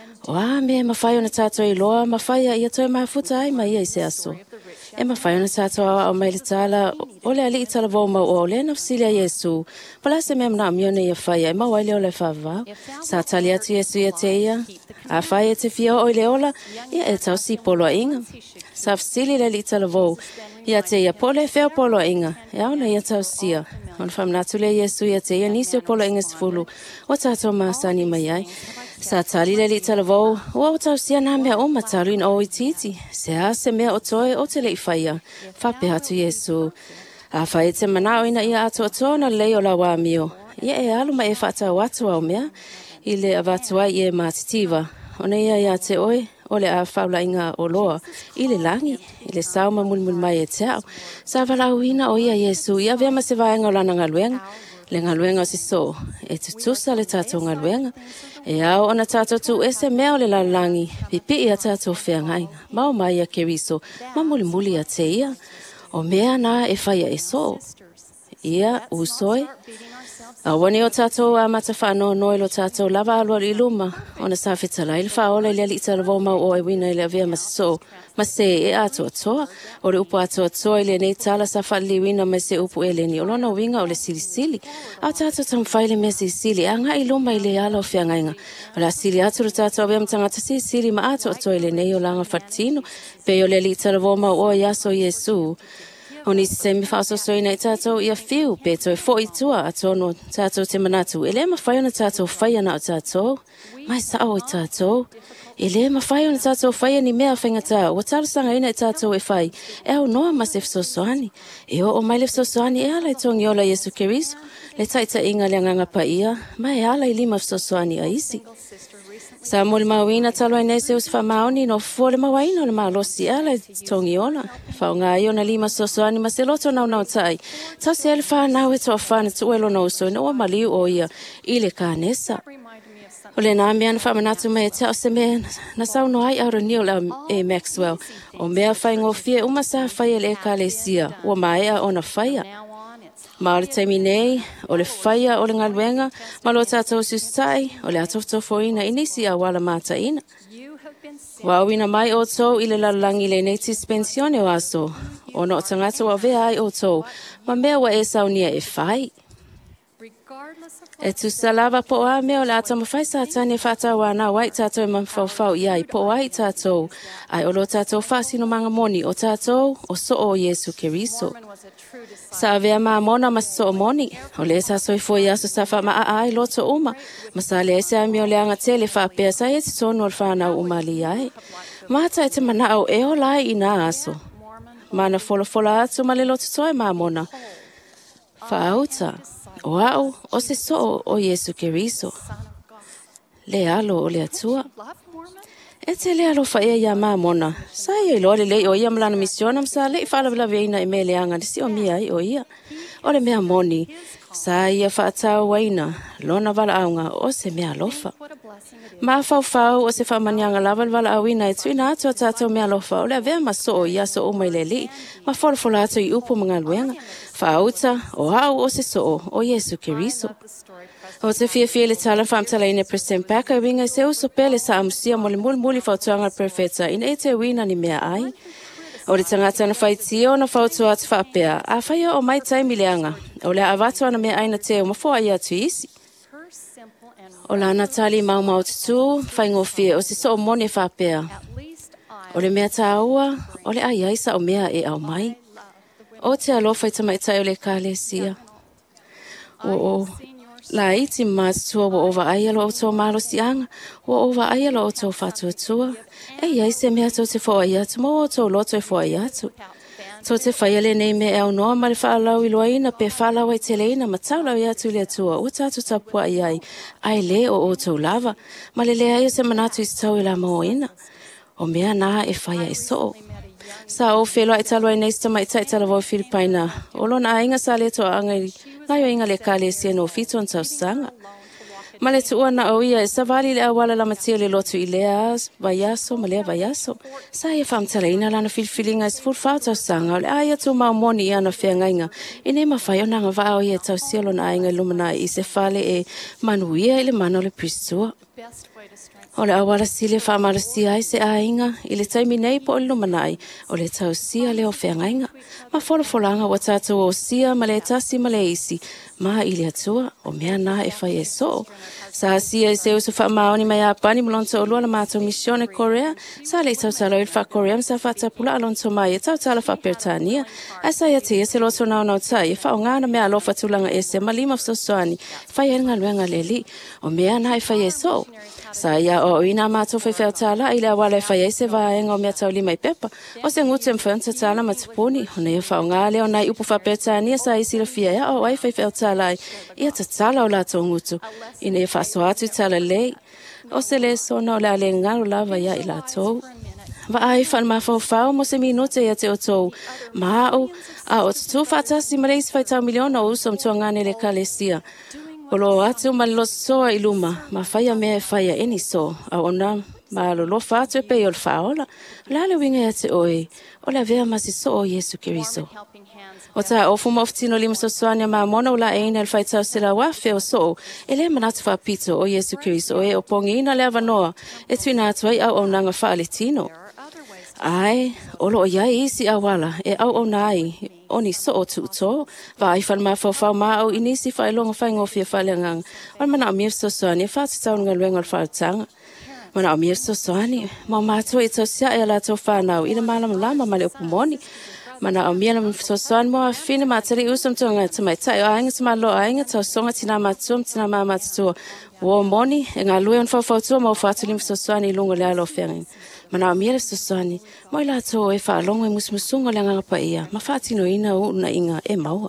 Wa me mawhai ona tātou I loa. Mawhai a ia toi mafuta ai ma ia I se aso. E mawhai ona tātou au mai le tala. O le ali I tala vau mau o le na fsilia Yesu. Pala se mea mna mione ia whai. E mawaile o le whava. Sa tali atu Yesu ia te ia. A whai e te fia o le ola. Ia e tau si polo a inga. Sa fsili le li tala vau. Ia te ia pole feo polo a inga. E au na ia tau sia. On whamnatu le Yesu ia te ia nisi o polo inga sifulu. O tātou maasani mai ai. Sa tali le li tala vau. O tau sia nā mea o mataru in o I titi. Se a se mea o toe o te lei whaia. Whape hatu Yesu. A whai te manao ina ia atu o tōna lei o la wā mio. Ia e alu mai e whatau atu au mea. I le avatua I e mātitiva. Ona ia te oe. O le a whaula inga o loa. I le langi. I le sauma mulmul mai e te au. Sa walauina o ia Yesu. Ia vea ma se vaenga o lana ngaluenga. Le ngaluenga o si so. E tutusa le tātou ngaluenga. E au ona tātou tu e se mea o le lalangi. Pipi ia tātou whiangainga. Mau mai a keriso. Ma muli a te ia. O mea nā e whaia e so. Ia usoi. A wani o tātou a mata whanau noi lo tātou lava alua I luma. Ona sa whetala I le whaola I le ali tala vau mau o e wina I le avea masiso. Ma se e ato atoa. O le upo ato atoa I le nei tala sa whali wina ma se upo e le ni. O lona winga o le sili. A tātou tam whaile mea sili. A ngā I luma I le ala o whiangainga. O la sili ato le tātou avea mtangata sili ma ato atoa I le nei o langa whatino. Pe o le ali tala vau mau o e aso Yesu. O nisi se mi whaososo I nei tātou ia whiu, pe toi fo I tua a tono tātou te manatu. E le ma whai ona tātou whai ana o tātou. Mai sao I tātou. E le ma whai ona tātou whai ani mea whaingata. O tālasanga ina I tātou e whai. E au noa ma se fsosoani. E o mai le fsosoani e ala I tongi ola Yesu Keriso. Le taita inga le nganga pa ia. Mai ala I lima fsosoani a isi. Sa mo le mawina talo ai nei se us whamaoni no fo le mawaina o le malosi ala tongi ona. Whao ngā i ona lima sosoani ma se loto nau tai. Tau se ele whanau e toa whana tu uelo no so ina ua maliu o ia I le kānesa. O le nā mea na whamanatu mai e tau se mea na sauno ai aura ni o le e Maxwell. O mea whai ngofie umasa whai ele e kālesia. Ua maea ona whaia. Ma o le taimi nei, o le whaia o le ngaluenga, ma lo tātou sustai, o le atoftofoina inisi a wala mata ina. Wawina mai o tō I le lalangi le nei suspensione o aso. O no tangata wa vea ai o tō, ma mea wa e saunia e whai. E tu salava po a mea o le ata mawhai sa tani whata wana wai tātou e mawhau iai po ai tātou. Ai o lo tātou whasino manga moni o tātou o so o Yesu Keriso. Sa avea maa mona ma so o moni. O le sa soi foi aso sa wha maa ai loto uma. Ma sa le se ami o le anga te le whapea sa e te tono o le whanau umali ai. Mata e te manao e o lai I nā aso. Mana fola atu ma le loto toi maa mona. Whaauta. O au o se so o Yesu Keriso. Le alo o le atua. E te le alo whaia ia maa mona. Sa ia I loa le o ia malana misiona msa le I whaalaweina I me le anga le si o mia I o ia. O le mea moni. Sa ia whaatau waina. Lona wala aunga o se mea lofa. Ma whau o se whamanianga lava wala awina e tuina atu a tātou mea lofa. O le avea maso o ia so o mai le li. Ma wholofola atu I upo mga luenga. Whaauta o au o se so o Yesu Keriso. O te fia le tala whamtala ina President Paka winga se uso pele sa amusia mo le muli whautuanga perfeta ina e te wina ni mea ai. O le tangata na whaitia o na whautua atu whapea. A whaia o mai taimi leanga. O le avatu ana mea aina te o mafua ia tu isi. Her simple and O la ana tali mau mau tutu, whaingofie o se so o mone whapea. at least I O le mea tāua, o le ai aisa o mea e au mai. love the women O te alofa i tamaitai o le kālesia. O la iti mātua wa ova aia lo o tō malo si anga, wa ova aia lo o tō whatua tua. E iai se mea tō te whoa i atu, mo o tō loto e whoa i atu. Tō te whaiale nei me au noa ma le whaalau i loa ina, pe whaalau ai te leina, ma taulau i atu le atua, o tātu tapua i ai le o tō lava, ma le lea ia se manatu i tau i la mo ina. O mea nā e whaia e so. Sa o whelua e talua i nei stama i taitala vau Filipaina. O lona a inga sa le toa angari, ngai o inga le kālesia no fitu an tau sanga. Ma le tua na o ia e savali le awala la matia le lotu i lea vaiaso, ma lea vaiaso. Sa ia whamtala ina lana filfilinga e sfur whao tau sanga, o le aia tu mau moni i ana whea ngainga. I ne mawhai o nanga vao ia tau sialo na ainga lumana i se whale e manuia i le mana o le pristua. best way to strengthen O le awala si le whaamarasia ai se ainga, i le taimi nei po i lumanai, o le tau sia le o whea ngainga. Ma wholofolanga wa tātou o sia, ma le tasi ma le isi, ma i le atua, o mea nā e whai e so. Sa sia i se usu whaamaoni mai a pani mulonto o lua la mātou misione Korea, sa le tau tala o il wha Korea, sa whatapula alonto mai e tau tala wha Pertania. A sa ia te e se loto nao nao tai, e wha o ngana mea alofa tulanga e se malima fsosoani, whai e ngā luenga le li, o mea nā e whai e so. Sa ia o ina mātou whai whao tala, i le awala e whai e se vaenga o mea tau lima i pepa, o se ngutu e mwhanta tala matapuni, o nei wha o ngā leo nai upu wha Pertania, sa i sila fia ia o ai whai whao tala ai, ia ta tala o lato ngutu, i nei wha so atu tala lei, o se le sona o le ale ngaro lava ia i lato. Va ai whan ma whau mo se minute ia te o tau, mao, a o tutu whatasi ma reisi whai tau miliona o usom tua ngane le kalesia. O lo atu ma lo soa i luma, ma whaia mea e whaia eni so, a ona ma lo whaatu e pei o le whaola, la le winga ia te oe, o le vea masi so o Yesu Kiriso. helping hands O ta ofu maofutino lima sosoania ma mona o la eina el whai tau sila wafe o so, e le manatu whapito o Yesu Kiriso e o pongi ina le avanoa, e tuina atu ai au au nanga whaaletino. Ai, olo o iai isi awala, e au au nai, oni so o tuto, va ai whan ma whau ma au inisi whai longa whai ngofia whai leangang, o mana o mir sosoani, e whatu tau nga luenga o whautanga. Mana o mir sosoani, ma mātua i tau sia e ala tau whanau, ina malama lama ma le upumoni, mana o mia na sosoani mo a fine matari usam tonga tamai tai o ainga tama lo ainga tau songa tina matum tina ma matatua wo moni e ngā lue on whawhautua mo whatu lim sosoani i lunga le alo whengi. Mana o mia le sosoani, mo i lato e whaalongo e musmusunga le ngangapa ia, ma whatino ina o una inga e maua.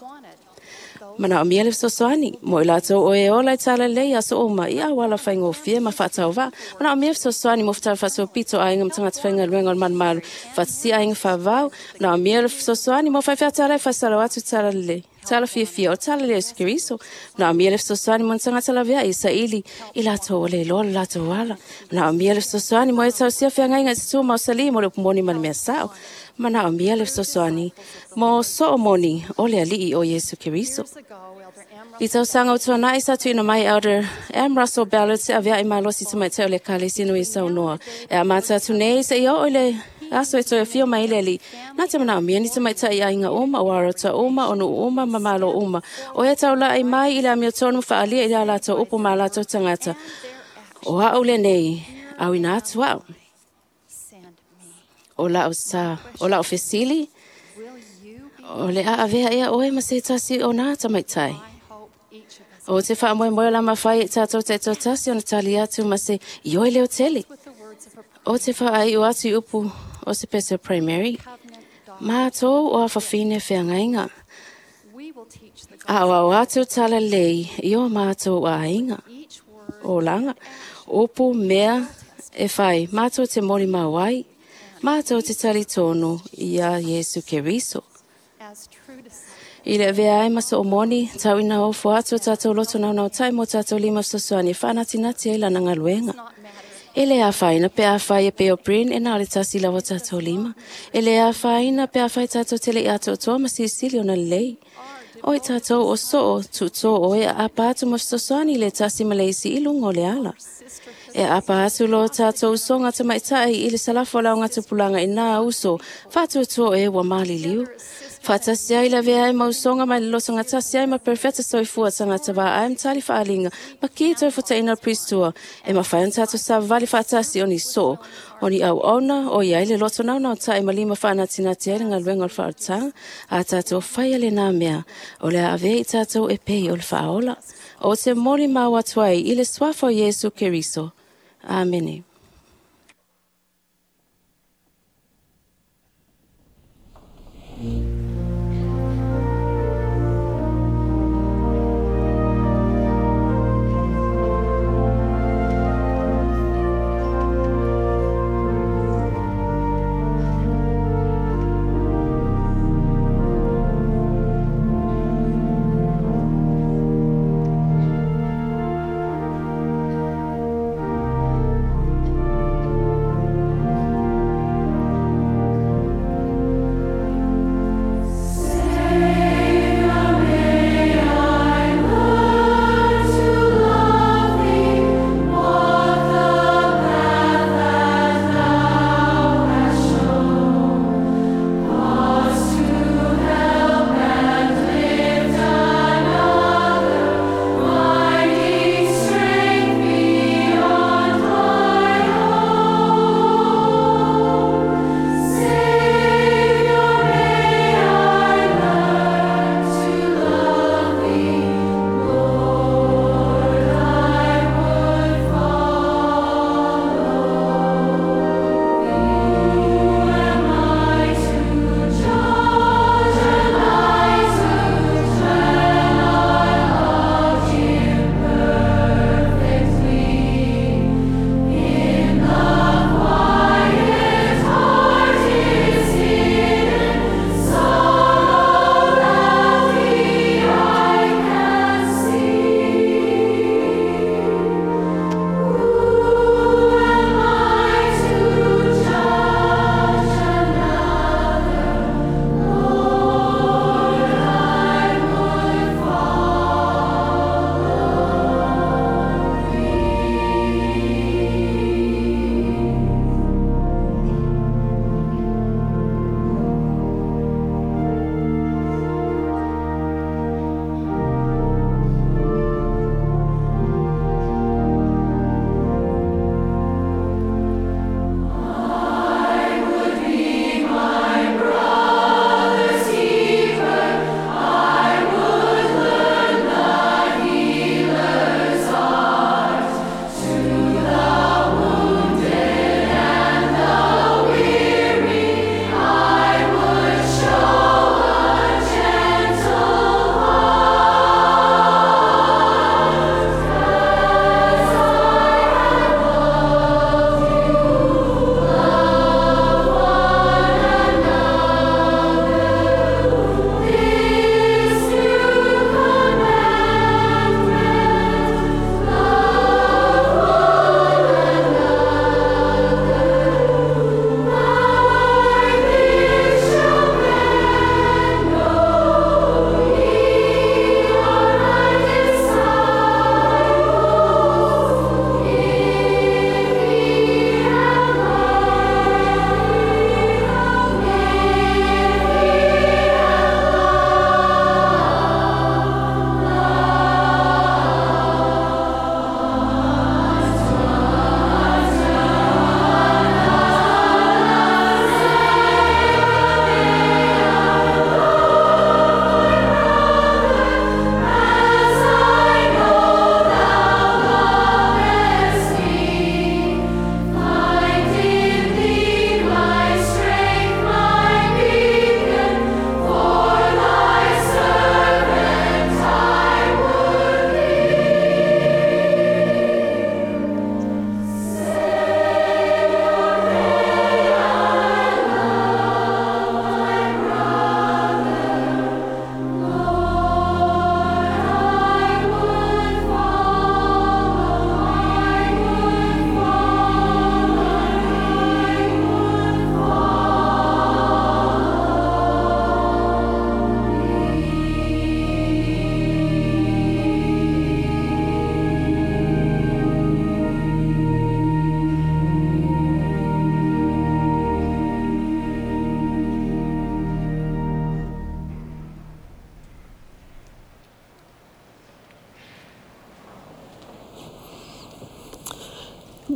Mana o mia le sosoani, mo i lato o e ola i tala lei aso oma i awala whaingo fie ma whatau wa. Mana o mia le sosoani mo whatau whatua pito a inga mtangata whainga luenga o man malu whatsi a inga whavau. Mana o mia le sosoani mo whai whaatala e whasala watu tala lei. Tala fia o tala le Kiriso. Na o mia le sosoani mo tangata la vea i sa ili i lato o le lola lato wala. Na o mia le sosoani mo e tau sia whea ngainga te tū mau sali mo le pumoni mani mea sao. Mana o mia le sosoani mo so o moni o le alii o Yesu Kiriso. I tau sanga o tuana i sa tuina mai Elder M. Russell Ballard se avea i malosi tamai teo le kale sinu i sau noa. E a mata tunei se i o le aso e toia fio mai leli. Nā te mana o mia ni tamai tai a inga uma o arata uma o nu uma ma malo uma. O e tau la i mai i le amio tonu whaalia i le alato upo ma alato tangata. O a o le nei, au ina atu au. send me. O la o sa, o la o fesili. Will you be O le a avea ea oe ma se tasi o nā tamai tai. I hope each of us O te wha moe moe la mawhai e tātou te tōtasi o na tali atu ma se i oi leo tele. with the words of a O te wha ai o atu i upu o se pese primary. covenant daughter. Mā tō o a whawhine whea ngainga. We will teach the A o atu tala lei i o mā tō a inga. each word O langa. Upu mea e whai. Mā tō te mori mawai. Mā tō te tali tonu i a Yesu Kiriso. as true to self. I le vea ai masa o moni, tau ina o fuatu tātou loto nau nau tai mo tātou lima sosoani whanati nati e lana ngā luenga. Not matter. E le a whaina pe a whai e pe o Brin e nā le tasi lawa tātou lima. E le a whaina pe a whai tātou tele i ato toa ma sisili o na lei. O i tātou o so tu tō o e a pātu mo sosoani le tasi maleisi i lungo le ala. E a pātu lo tātou so ngata mai tai i le salafo lau ngata pulanga i nā uso, whātua tō e wa mali liu. Whaatasi ai la vea e mausonga mai loso ngatasi ai ma perfecta soi fua sanga tawa ai mtali whaalinga ma ki toi futa ina pristua e ma whai antato sa vali whaatasi oni so oni au ona o iai le loto nau nau tai ma lima whaanati nati ai ngā luenga o whaatanga a tato whai ale nā mea o le ave i tato e pei o le whaola o te mori mau atuai i le swafa o Jesu Keriso. Amene.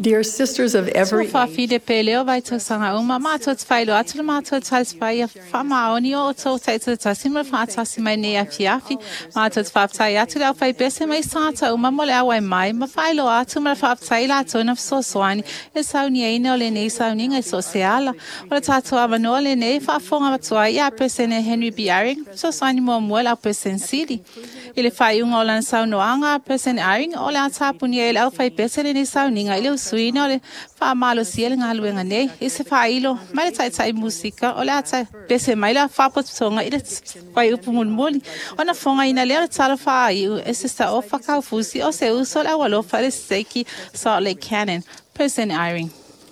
Dear sisters of every Fa age, fi de peleo vai to sanga uma ma to failo atu ma to tals vai fa ma oni o to tai to tasim fa tasim mai ne afi ma to fa tai atu la fai bese mai sa ta uma mo la wai mai ma failo atu ma fa tai la to na so swani e sa ni e no le ne sa ni ngai sociala o ta to ava no le ne fa fonga to ya pesene Henry Biaring so swani mo mo la pesen city ele fai un olan sa no anga pesen airing o la ta puni ele au fai pesene ni sa ni ngai le suino le fa malo siel nga luenga nei ise fa ilo mai tai musika o la tai pese mai la fa pot songa ile vai upumul moli ona fonga ina le tsala fa i ese sta o fa ka fusi o se uso la walo fa le seki Salt Lake Canyon person airing.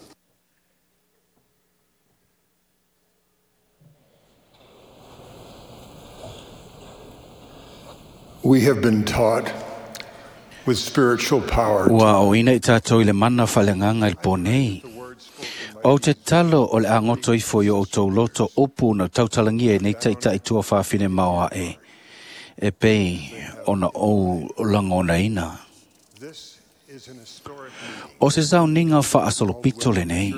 We have been taught with spiritual power. Wa o ina I tātou I le mana whalenganga I ponei. O te talo o le angoto I fo o tau loto opu na tautalangia nei taita I tua whawhine maua e. E pei ona o langona ina. O se zau ninga wha asolopito le nei.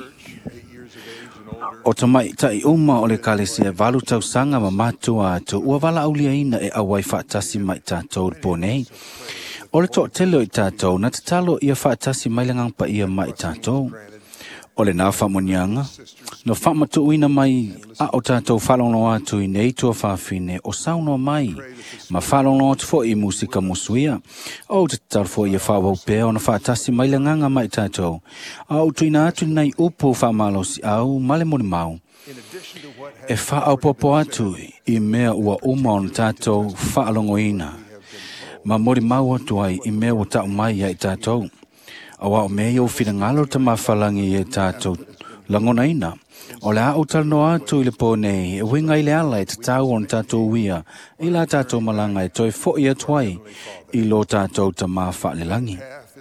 O ta mai tai uma o le kalesia valu tau sanga ma matua atu ua wala aulia ina e awai whaatasi mai tātou ponei. O le toa telo I tātou na te talo ia whaatasi mai langang pa ia mai tātou. O le nā whamonianga, no whamatu uina mai a o tātou whalongo atu I nei tua whawhine o sauno mai, ma whalongo atu fo I musika musuia. O te taro fo ia whawau pēo na whaatasi mai langanga mai tātou. Au tuina atu nei upo whamalosi au male moni mau. E whaau popo atu I mea ua uma o tātou whaalongo ina. Ma mori mau atu ai I mea o tau mai ai tātou. Awa o mea o whina ngalo ta mawhalangi e tātou langona ina. O le au talno atu I le pōnei, e winga I le ala e te tau on tātou uia, I la tātou malanga e toi fo I atuai, I lo tātou ta mawha le langi.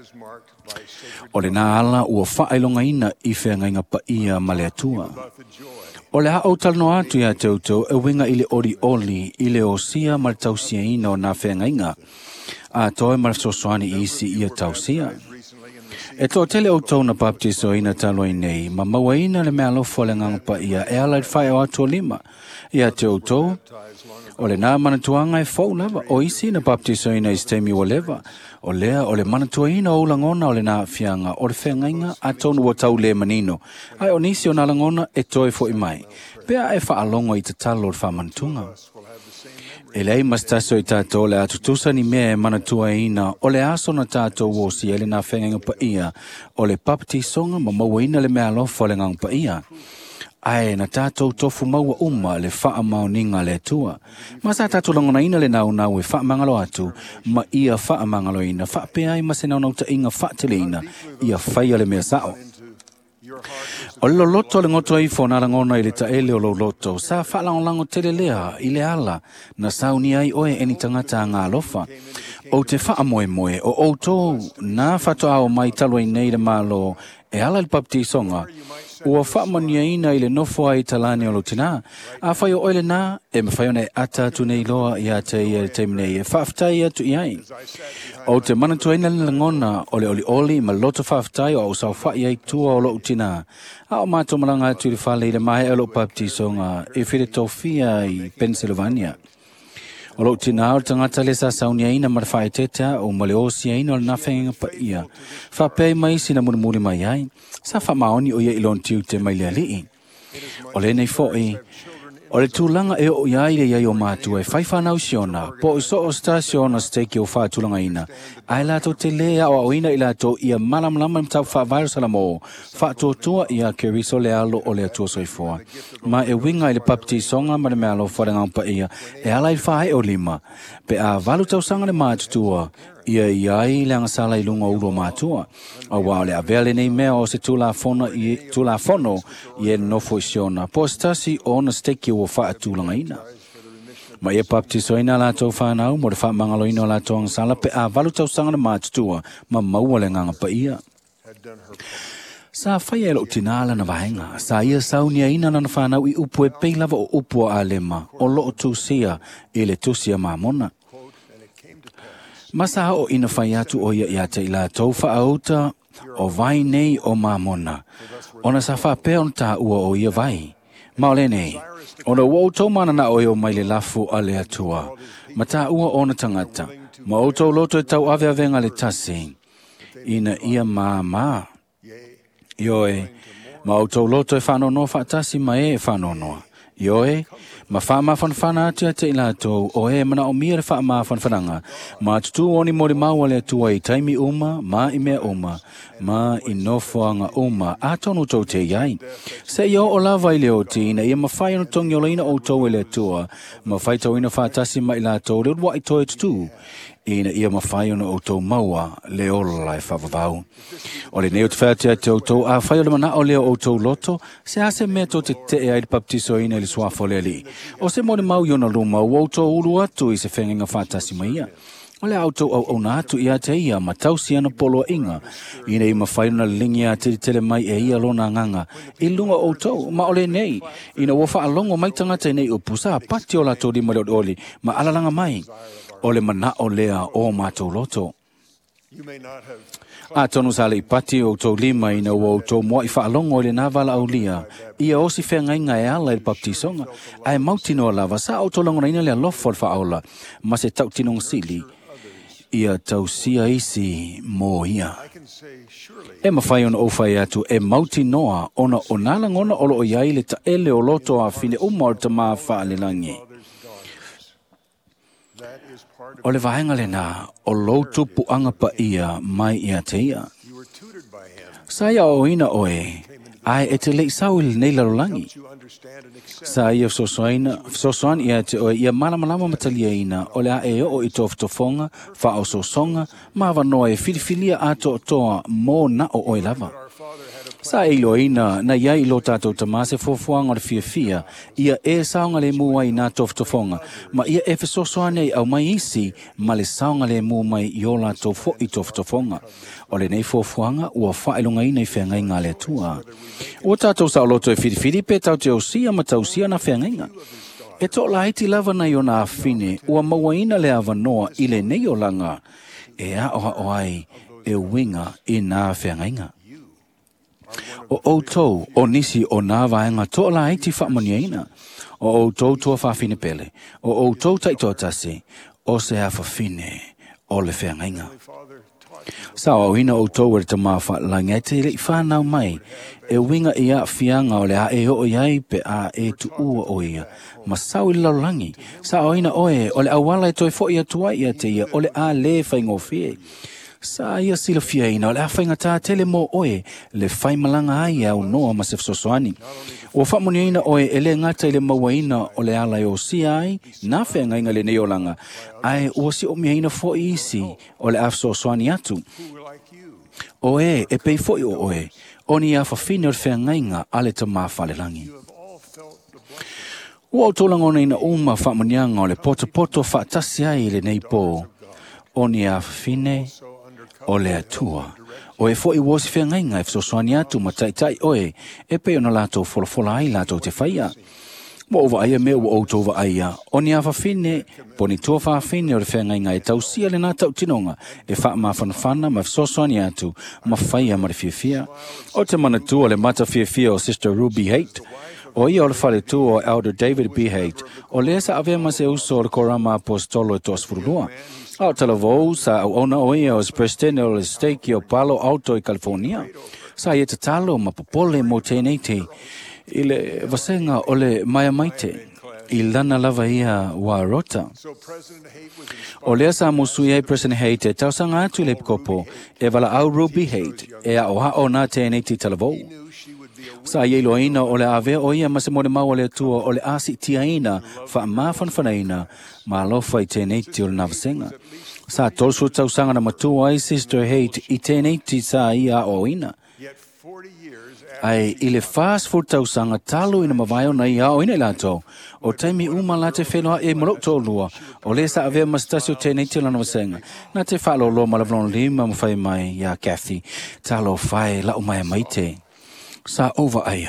O le nā ala ua whaelonga ina I whenga pa ia ma le atua. O le au talno atu ia tautou, e winga I le ori oli, I le o sia ma le tausia ina o nā whenga a toi ma le sosoani isi ia tausia. E tō tele o tōna baptiso ina taloi nei, ma maua ina le mea lofo le ngangpa ia e ala I whae o atua lima. Ia te o tō, o le nā manatuanga e fau lava, o isi na baptiso ina I stemi o leva. O lea, o le manatua ina o langona o le nā fianga, o le whengainga a tōnu o tau le manino. Ai o nisi o nā langona e tō e fo I mai. Pea e whaalongo I te talo o le whamanatunga. E lei mastaso I tātou le atutusa ni mea e manatua ina o le aso na tātou o si ele nā whengenga pa ia o le papati songa ma maua ina le mea lofo le ngang pa ia. Ai na tātou tofu maua uma le wha mauninga le tua. Ma sa tātou langona ina le nau nau e wha mangalo atu ma ia wha mangalo ina wha pea I mase nau nau ta inga wha tele ina ia whaia le mea sao. O lo loto le ngoto ai fo na ngona I le taele o lo loto sa fa lango tele lea I le ala na sauni ai oe eni tangata ngā lofa o te wha moe moe o to na whato au mai talo I nei le malo e ala le baptisonga ua wha mania ina I le nofo ai talani o lo tina a whai o oile na e me whai o nei ata tu nei loa I a te ia le teimnei e whaftai atu I ai o te manatua ina le ngona o le oli ma loto whaftai o sau whai ai tua o lo tina a o mātou malanga atu le whale I le mahe o lo baptisonga e whire tofia I Pennsylvania. O lo tina o tangata le sa saunia ina ma le whae teta o ma le osia ina o le nawhenga pa ia. Whapei mai sina murimuri mai ai, sa whamaoni o ia ilon tiu te mai lea lii. O le nei fo'i, o le tūlanga e o iai le iai o mātua e whaiwhanau siona, po so o stasiona steki o whātulanga ina. Ai lato te lea o ina I lato ia malamlama mtau whavirus ala mo, whātotua ia keriso le alo o le atua soifua. Ma e winga I le papti songa ma le mea lo wharengampa ia, e ala I whae o lima. Pe a valu tau sanga le mātutua, ia iai le angasala I lunga uro mātua. O wao le avele nei mea o se tula fono I e nofo isiona, po stasi o na steki o whaatulanga ina. Ma ia baptiso ina lātou whanau, mo le whamangalo ina o lātou angasala, pe a valu tau sanga le mātutua, ma maua le nganga pa ia. Sa whai e lo tinala na vahenga, sa ia saunia ina na whanau I upu e peilava o upu a lema, o lo o tūsia, I le tūsia māmona. Masa o ina whai atu o ia te I lātou whaauta, o vai nei o mamona. Ona sa whapea on tā ua o ia vai. Maole nei, ona ua tau mana na o mai le lafu a le atua. Ma tā ua ona tangata, ma o tau loto e tau ave avenga le tasi. Ina ia mā. Ioe, ma o tau loto e whanono whaatasi ma e whanonoa. Ioe, ma whamawhanwhana atia te ila tau o e mana o mia le whamawhanwhananga. Ma tutu oni mori maua le atua i taimi uma, ma i mea uma, ma i nofoanga uma, a tonu tau te iai. Se i o lava i leo tina, ia ma whai anu tongi o leina o tau i le atua, ma whai tau ina whaatasi ma ila tau, leo wa i toi tutu. Ina ia mawhai ona o tau maua le ola e whawavau. O le neo te whaatia te o tau a whai o le mana o leo o tau loto, se ase mea tau te te e ai baptiso ina le suafo le ali. O se mone mau iona luma o tau ulu atu i se whengenga whaatasi maia. O le auto au na atu ia te ia ma tau si ana polo inga. Ina i mawhai ona lingi a te tele mai e ia lona nganga. I lunga o tau, ma ole nei. Ina wafa alongo mai tangata nei o pusa pati o la tau di mare o oli, ma alalanga mai. O le mana o lea o mātou loto. A tonu sa le ipati o tau lima ina o tau mua i whaalongo le navala au lia. Ia osi whengainga e ala i baptisonga. Ai mautino lava sa o tolangona ina lea lofo le whaola. Ma se tau tinong sili. Ia tau sia isi mō ia. E mawhai ona o whai atu e mautinoa ona o nalangona olo o iai le ta ele o loto a fine uma o ta maa whaalelangi. O le vaenga le nā, o loutu puanga pa ia mai ia te ia. Sa ia o ina oe, ai e te lei sau il nei larolangi. Sa ia sosoan ia te oe, ia malamalama matalia ina, o le a e o i tofotofonga, wha o sosonga, ma wanoa e filifilia ato toa mō na o oe lava. Sa e ilo ina, na ia ilo tātou tamase fofuanga le fia, ia e saonga le mua i nā tofotofonga, ma ia e fesosoane au mai isi, ma le saonga le mua mai i o la tofo i tofotofonga. O le nei fofuanga, ua whaelunga ina i whengai ngā le tua. Ua tātou sa o loto e whiriwhiri pe tau te ausia ma tausia na whengainga. E to la iti lava na i o nā whine, ua maua ina le awanoa i le nei o langa, e a oha oai e winga i nā whengainga. O outou, o nisi o nā vaenga to la iti whamaniaina. O outou tua whawhine pele. O outou taito tasi, o se a whawhine o le whengainga. Sa o ina outou e te mawha langai te le i whanau mai. E winga i a whianga o le a e o iai pe a e tu ua o ia. Ma sau i laulangi. Sa o ina oe, o le awala e toi fo ia tua ia te ia, o le a le whaingo fie. Sa ia sila fia ina, o le a whainga tā tele mo oe, le whaimalanga ai au noa ma se fsosoani. O whamoni ina oe, ele ngata i le maua ina o le ala o si ai, nā whenga inga le neolanga. Ai o si o mia ina fo isi, o le a fsosoani atu. Oe, e pei fo i o oe, o ni a whawhine o le whenga inga, ale ta maa whalelangi. Ua o tolangona ina uma whamonianga o le poto whaatasi ai le nei pō, o ni a whawhine o le atua. O e fo i wosi whengainga e fsosoani atu ma tai oe, e pe ona lato folofola ai lato te whaia. Mo ova aia me ua outo ova aia, o ni a whawhine, poni tua whawhine o le whengainga e tausia le nā tau tinonga, e wha ma whanawhana ma fsosoani atu, ma whaia ma le fiafia. O te mana tua le mata fiafia o Sister Ruby Haight, o ia o le whale tua o Elder David B. Haight, o lea sa avea ma se uso o le korama apostolo e toas furulua. Au talavou sa au ona o ia o Preston o le stake o Palo Alto i California. Sa ia te talo ma popole mo tēnei te i le vasenga o le maia maite i lana lava ia wa rota. O lea sa musui ai President Haight e tausanga atu i le pikopo e wala au Ruby Haight e a oha o nā tēnei te talavou. Sa ia iloina o le ave o ia ma se mone mau o le atua o le asi tiaina wha mawhanwhanaina ma alofa i tēnei ti o le navasenga. Sa tolsu tausanga na matua ai Sister Haight i tēnei ti sa ia o ina. Ai i le fast food tausanga talo ina mawai o na ia o ina i lato. O taimi uma la te whenua e marok tō lua. O le sa ave ma stasi o tēnei ti o le navasenga. Na te whalo lo ma lavlon lima ma whai mai ia Kathy. Talo whai la o mai maite. Sa ova aia.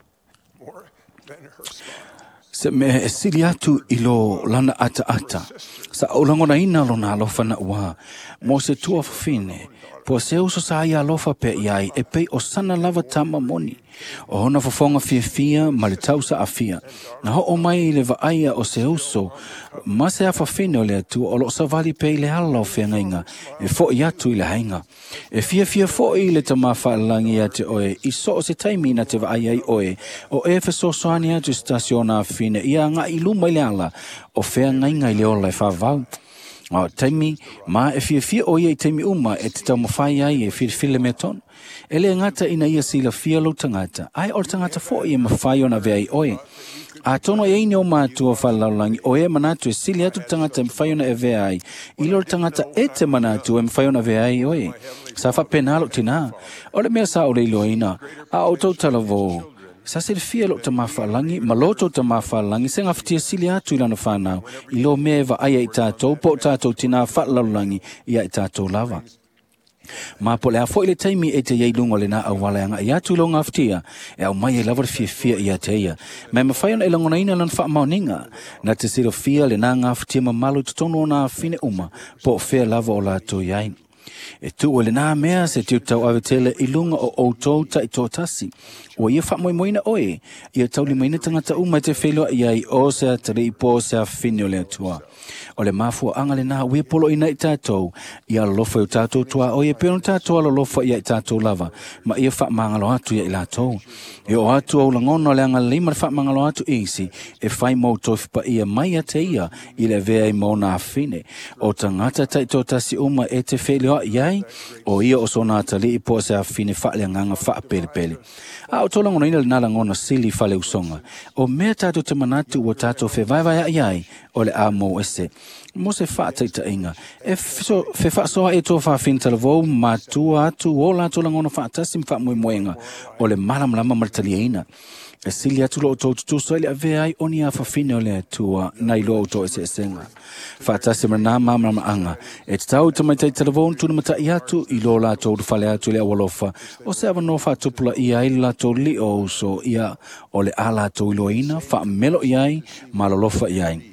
Se me e sili atu i lo lana ata. Sa o langona ina lo na alofa na ua. Mo se tua whawhine Po se uso sa ia lofa pe iai e pei o sana lava tama moni. O hona fofonga fia ma le tausa a fia. Na ho o mai le vaaya o se uso, ma se afa fine o le atu o lo sa vali pei le hala o fia ngainga, e fo i atu i le hainga. E fia fo i le tamafa langi ate oe, i so o se taimi na te vaaya i oe, o e fe so soani atu stasiona a fine, ia nga i luma i le ala, o fia ngainga i le ola e whavau. O taimi, ma e fia o ia i taimi uma e te tau mawhai ai e file mea tonu. E le ngata ina ia sila fia lo tangata, ai o tangata fo i e mawhai o na vea i oe. A tono e ine o mātua whalaulangi o e manatu e sili atu tangata e mawhai o na e vea ai. I lor tangata e te manatu e mawhai o na vea ai oe. Sa wha penalo tina. O le mea sa o le iloina, a o tau talavou. Sa se fia lo tamafalangi, maloto tamafalangi, se ngaftia sili atu ilana whanau, i lo meva aia i tātou, po tātou tina whatlalangi ia i tātou lava. Ma po le a fo ile taimi e te iei lunga le na awala anga i atu ilo ngaftia, e au mai e lava fia i te ia. Mai mawhaiona e langona ina lan wha mauninga, na te siro fia le na ngaftia mamalu tutono o na fine uma, po fea lava o lato iai. E tu o le nā mea se tiu tau awetele i lunga o outou ta i tō tasi. O ia wha moina oe, ia tau li maina tangata uma te whelua ia i o se atare i pō se a fine o le atua. O le mafua anga le nā ue polo ina i tātou, ia lofa i tātou tua o ia peon tātou alo lofa ia i tātou lava, ma ia wha mangalo atu ia i lātou. E o atu au langono le anga lima le wha mangalo atu isi, e whai mau tofipa ia mai a te ia, i le vea i mauna a fine. O tangata ta i tō tasi uma e te whelua iai, o ia o sona atali i pō se a fine wha le nganga wha pele pele. A o tōlango ina le nala ngona sili whale usonga. O mea tātou te manatu o tātou whe vai iai o le a mō ese. Mo se wha teita inga. E whe wha soa e tō wha whina talavou mātua atu o la tōlango ngona wha tasim wha moenga o le maramlama maritali eina. E sili atu lo o tō tutuso ele a vea ai oni a whawhine o le atua nai lo o tō ese esenga. Whātasi mara nā māmara anga. E te tau te mai tei televon tūna mata i atu i lo la tō whale atu le awalofa. O se awa no whātupula i ai la tō li o so ia o le ala tō iloina wha melo i ai malolofa i ai.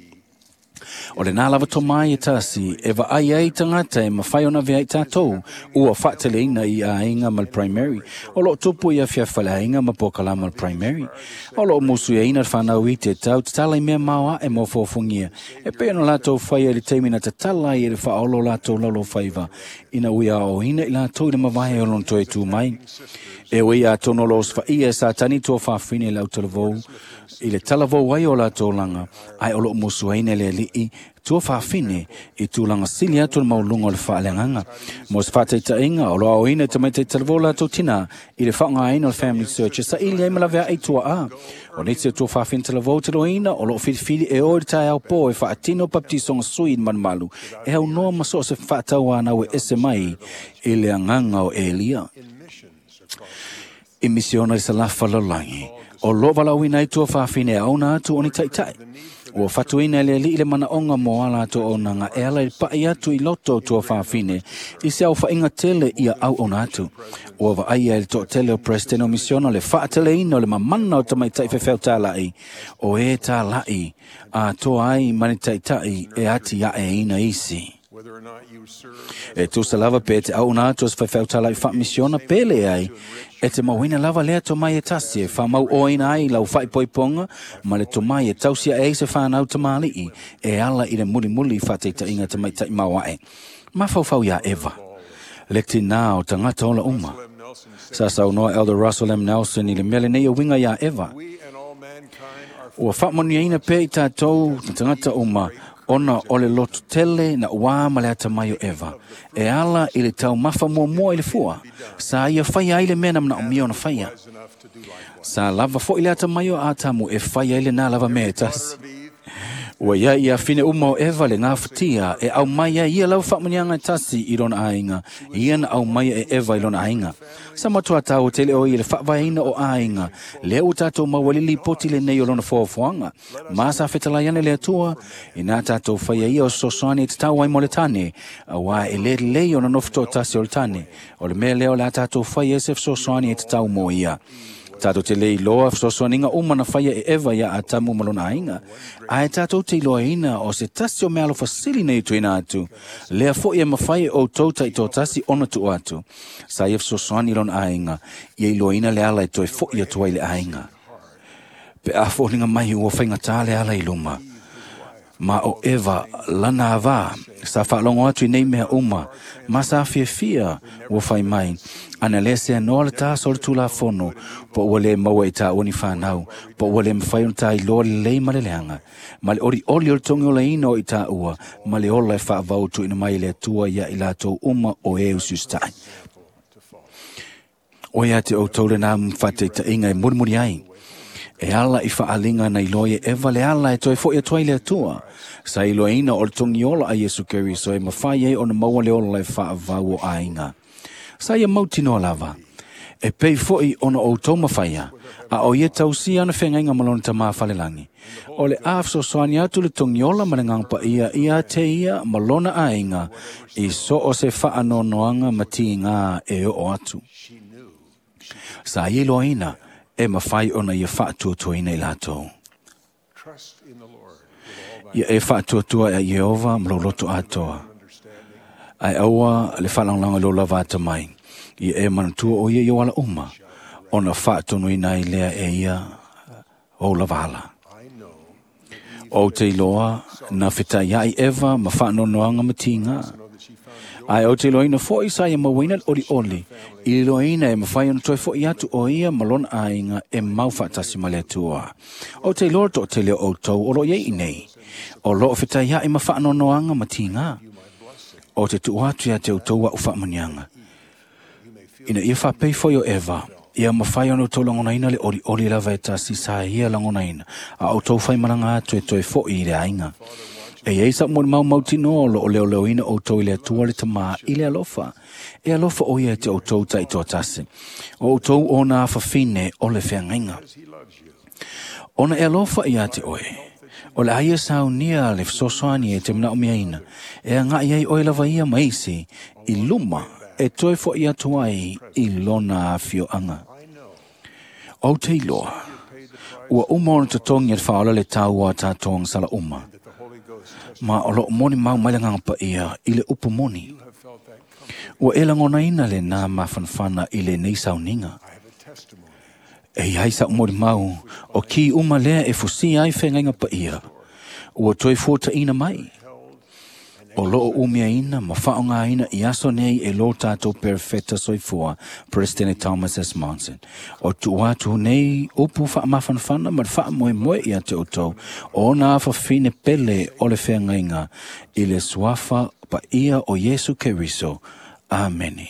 O le nā lava tō mai e tasi, e wa ai ai tangata e mawhai ona vea i tātou, ua whaatele ina i a inga mal primary, o lo tupu i a whiawhale a inga ma pokala mal primary, o lo musu e ina whanau i te tau, te tala i mea maua e mo fofungia, e pēna lātou whai e le teimina te tala i e le whaolo lātou lalo whaiva, ina uia o ina i lātou i le mawai o lon toi tū mai. E ui a tono los wha ia sa tani tō whawhine lau talavou, i le talavou ai o lātou langa, ai o lo musu e ina le li tua whawhine i tūlanga sili atu le maulunga o le whaalenganga. Mo se whāteita inga o loa o ina te mai te talavou lātou tina i le whaanga aina o le family searcher sa ili ai malawea ai tua a. O niti tua whawhine talavou te loina o lo whirifiri e ori tai au pō e whaatino paptisonga sui man malu e au noa maso se whaatau ana o ese mai i le anganga o Elia. I misiona i sa lafa lalangi o lo walauina i tua whawhine au na atu o ni taitai. Ua whatuina le li le mana onga mo ala to o nanga e ala i pai atu i loto tua whawhine i se au whainga tele ia au o natu. Ua wa aia i to tele o presidente o misiona le whaatele ino le mamana o tamai tai whewhau tā lai o e tā lai a to ai mani tai tai e ati a e ina isi. E tu sa lava pe te au natu as whewhau tā lai wha misiona pele ai e te mawina lava lea to mai e tasi e whamau oina ai lau whai poiponga ma le to mai e tausia e se whanau tamali i e ala i le muli whateita inga te mai tai mawae. Ma whau ia Eva. Lekti nā o tangata ola uma. Sa sau noa Elder Russell M. Nelson i le mele nei o winga ia Eva. Ua whamoni eina pe i tātou tangata uma ona o le lotu tele na ua ma le ata mai o Eva. E ala i le tau mafa mua i le fua. Sa ia whaia i le mena mna o mio na whaia. Sa lava fo i le ata mai o atamu e whaia i le nā lava mea tasi. Ua ia ia fine uma o Eva le ngā whatia e au maia ia lau whamanianga tasi i rona ainga. Ian au maia e Eva i rona ainga. Sa matua tau tele o i le whavaina o ainga. Le u tātou mawalili poti le nei o lona whaofuanga. Masa whetalaiane le atua, i nā tātou whaia ia o sosoani te tau ai mo le tane. A wā e le lei o na nofto tasi o le tane. O le mea leo la tātou whaia se sosoani te tau mo ia. Tātou te lei loa sosoaninga umana whaia e ewa ia a tamu malona ainga. Ai tātou te loa ina o se tasi o me alo fasili nei tuina atu. Lea fo ia mawhai o tauta i tō tasi ona tu atu. Sa ia sosoani lona ainga. Ia i loa ina le ala i toi fo ia tuai le ainga. Pe a fo ninga mai ua whainga tā le ala i luma. Ma o ewa lana awa. Sa whaalongo atu i nei mea uma. Ma sa fia ua whai mai. Ana le se noa le tā sole tūla fono, po ua le maua i tā oni whanau, po ua le mawhai on tā i loa le lei ma le leanga. Ma le ori o le tongi o le ino i tā ua, ma le ola e whaavau tu ina mai le tua ia i lātou uma o e usustai. O ia te o taule nā mwhate ta inga e murimuri ai. E ala i whaalinga na i loa ewa le ala e toi fo ia toi le tua. Sa i loa ina o le tongi ola a Yesu Keriso e mawhai e o na maua le ola e whaavau o ainga. Sa ia mautino lava. E pei foi ona o tau mawhaia. A o ia tau si ana whengainga malona ta maa whalelangi. O le afso soani atu le tongiola manangangpa ia te ia malona ainga. I so o se whaano noanga mati ngā e o atu. Sa ia loa ina e mawhai ona ia whaatuatua i latou. Ia e whaatuatua e Jehova mloloto atoa. Ai aua le whalanganga lo lava ata mai. Ia e manatua o ia i wala uma. Ona whaatonu i nai lea e ia o lavala. O te iloa na whita iai ewa ma whaanonoanga matinga. Ai o te iloina fo i sa ia mawina oli oli. I iloina e mawhai ona toi fo i atu o ia malona ainga e mau whaatasi ma lea tua. O te iloa to te leo o tau o lo iei nei. O lo whita iai ma whaanonoanga matinga. O te tuatu ia te utaua u whaamanianga. Ina ia whapei foi o ewa. Ia mawhai anu tau langonaina le ori lava e tasi sa ia langonaina. A o tau whai maranga atu e toi fo i le ainga. E eisa mo mau mautino lo o leo leo ina o tau i le atua le tamaa i le alofa. E alofa o ia te o tau ta i tō tasi. O tau o nā whawhine o le whiangainga. Ona e alofa i ate oe. O le aia saunia le fsosoani e te mna o miaina. E a ngā iai oe lava ia maisi i luma e toi fo i atuai i lona a fio anga. O te iloa, ua umona te tongi e whaola le tau a tātong sala uma. Ma o lo moni mau mailangangpa ia i le upu moni. Ua elangona ina le nā mawhanwhana i le nei sauninga. E iai sa umori mau, o ki uma lea e fusi ai whengainga pa ia. Ua toi fuata ina mai. O loo umia ina, ma whaonga ina i aso nei e lo tātou perfecta soifua, President Thomas S. Monson. O tuatu nei upu whaamawhanwhana, ma whaamoe ia te utou, o nā whawhine pele o le whengainga, i le suafa pa ia o Yesu Keriso. Ameni.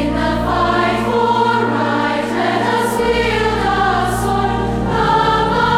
Bye.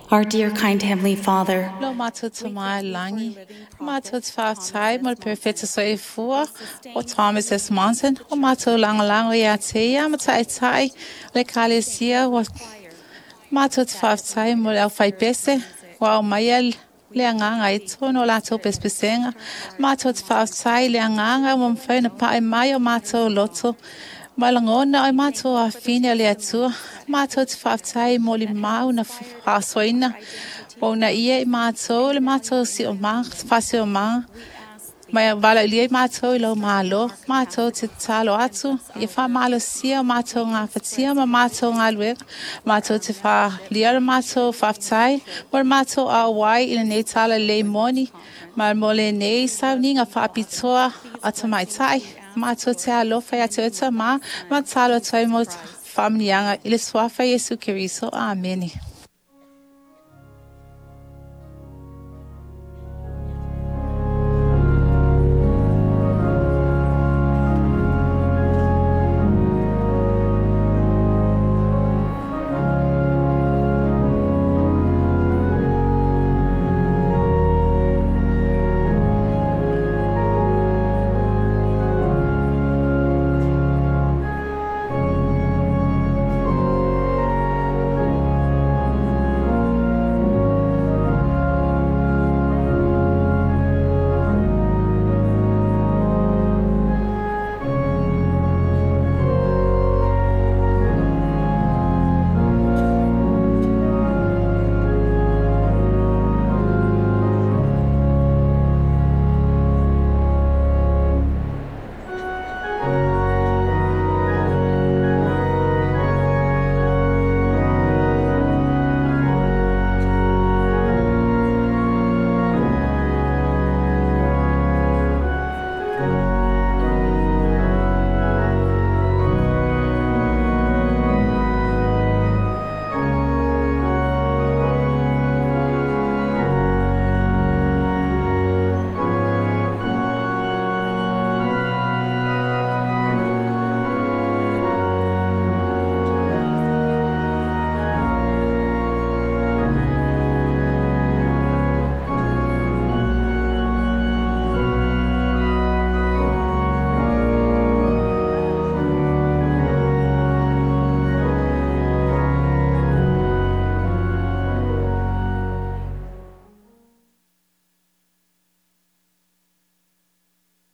Our dear, kind Heavenly Father, Lo mātou te mai langi, mātou te whātai mo le perfecta soifua o Thomas S. Monson, o mātou langalango i a te ia ma tai tai le kalesia o mātou te whātai mo le au whai pese, wa o maia le anganga i tono lātou pespesenga, mātou te whātai le anganga mo mwhai na pae mai o mātou loto, malangona ai mātou a whine le atua, mātou te whātai mo li mau na whāsoina, o na ia I mātou le mātou si o manga, whasi o manga, mai wala ili I mātou I lau mālo, mātou te talo atu, I wha mālo sia o mātou ngā whatia ma mātou ngā luega, mātou te wha lia ra mātou whātai, mo mātou a wai ina nei tala le moni, ma mo le nei sauni ngā whāpitoa atamai tai, mātou te alofa ia te ota ma talo tai mo whamnianga I le swafa Jesu Kiriso. Amen.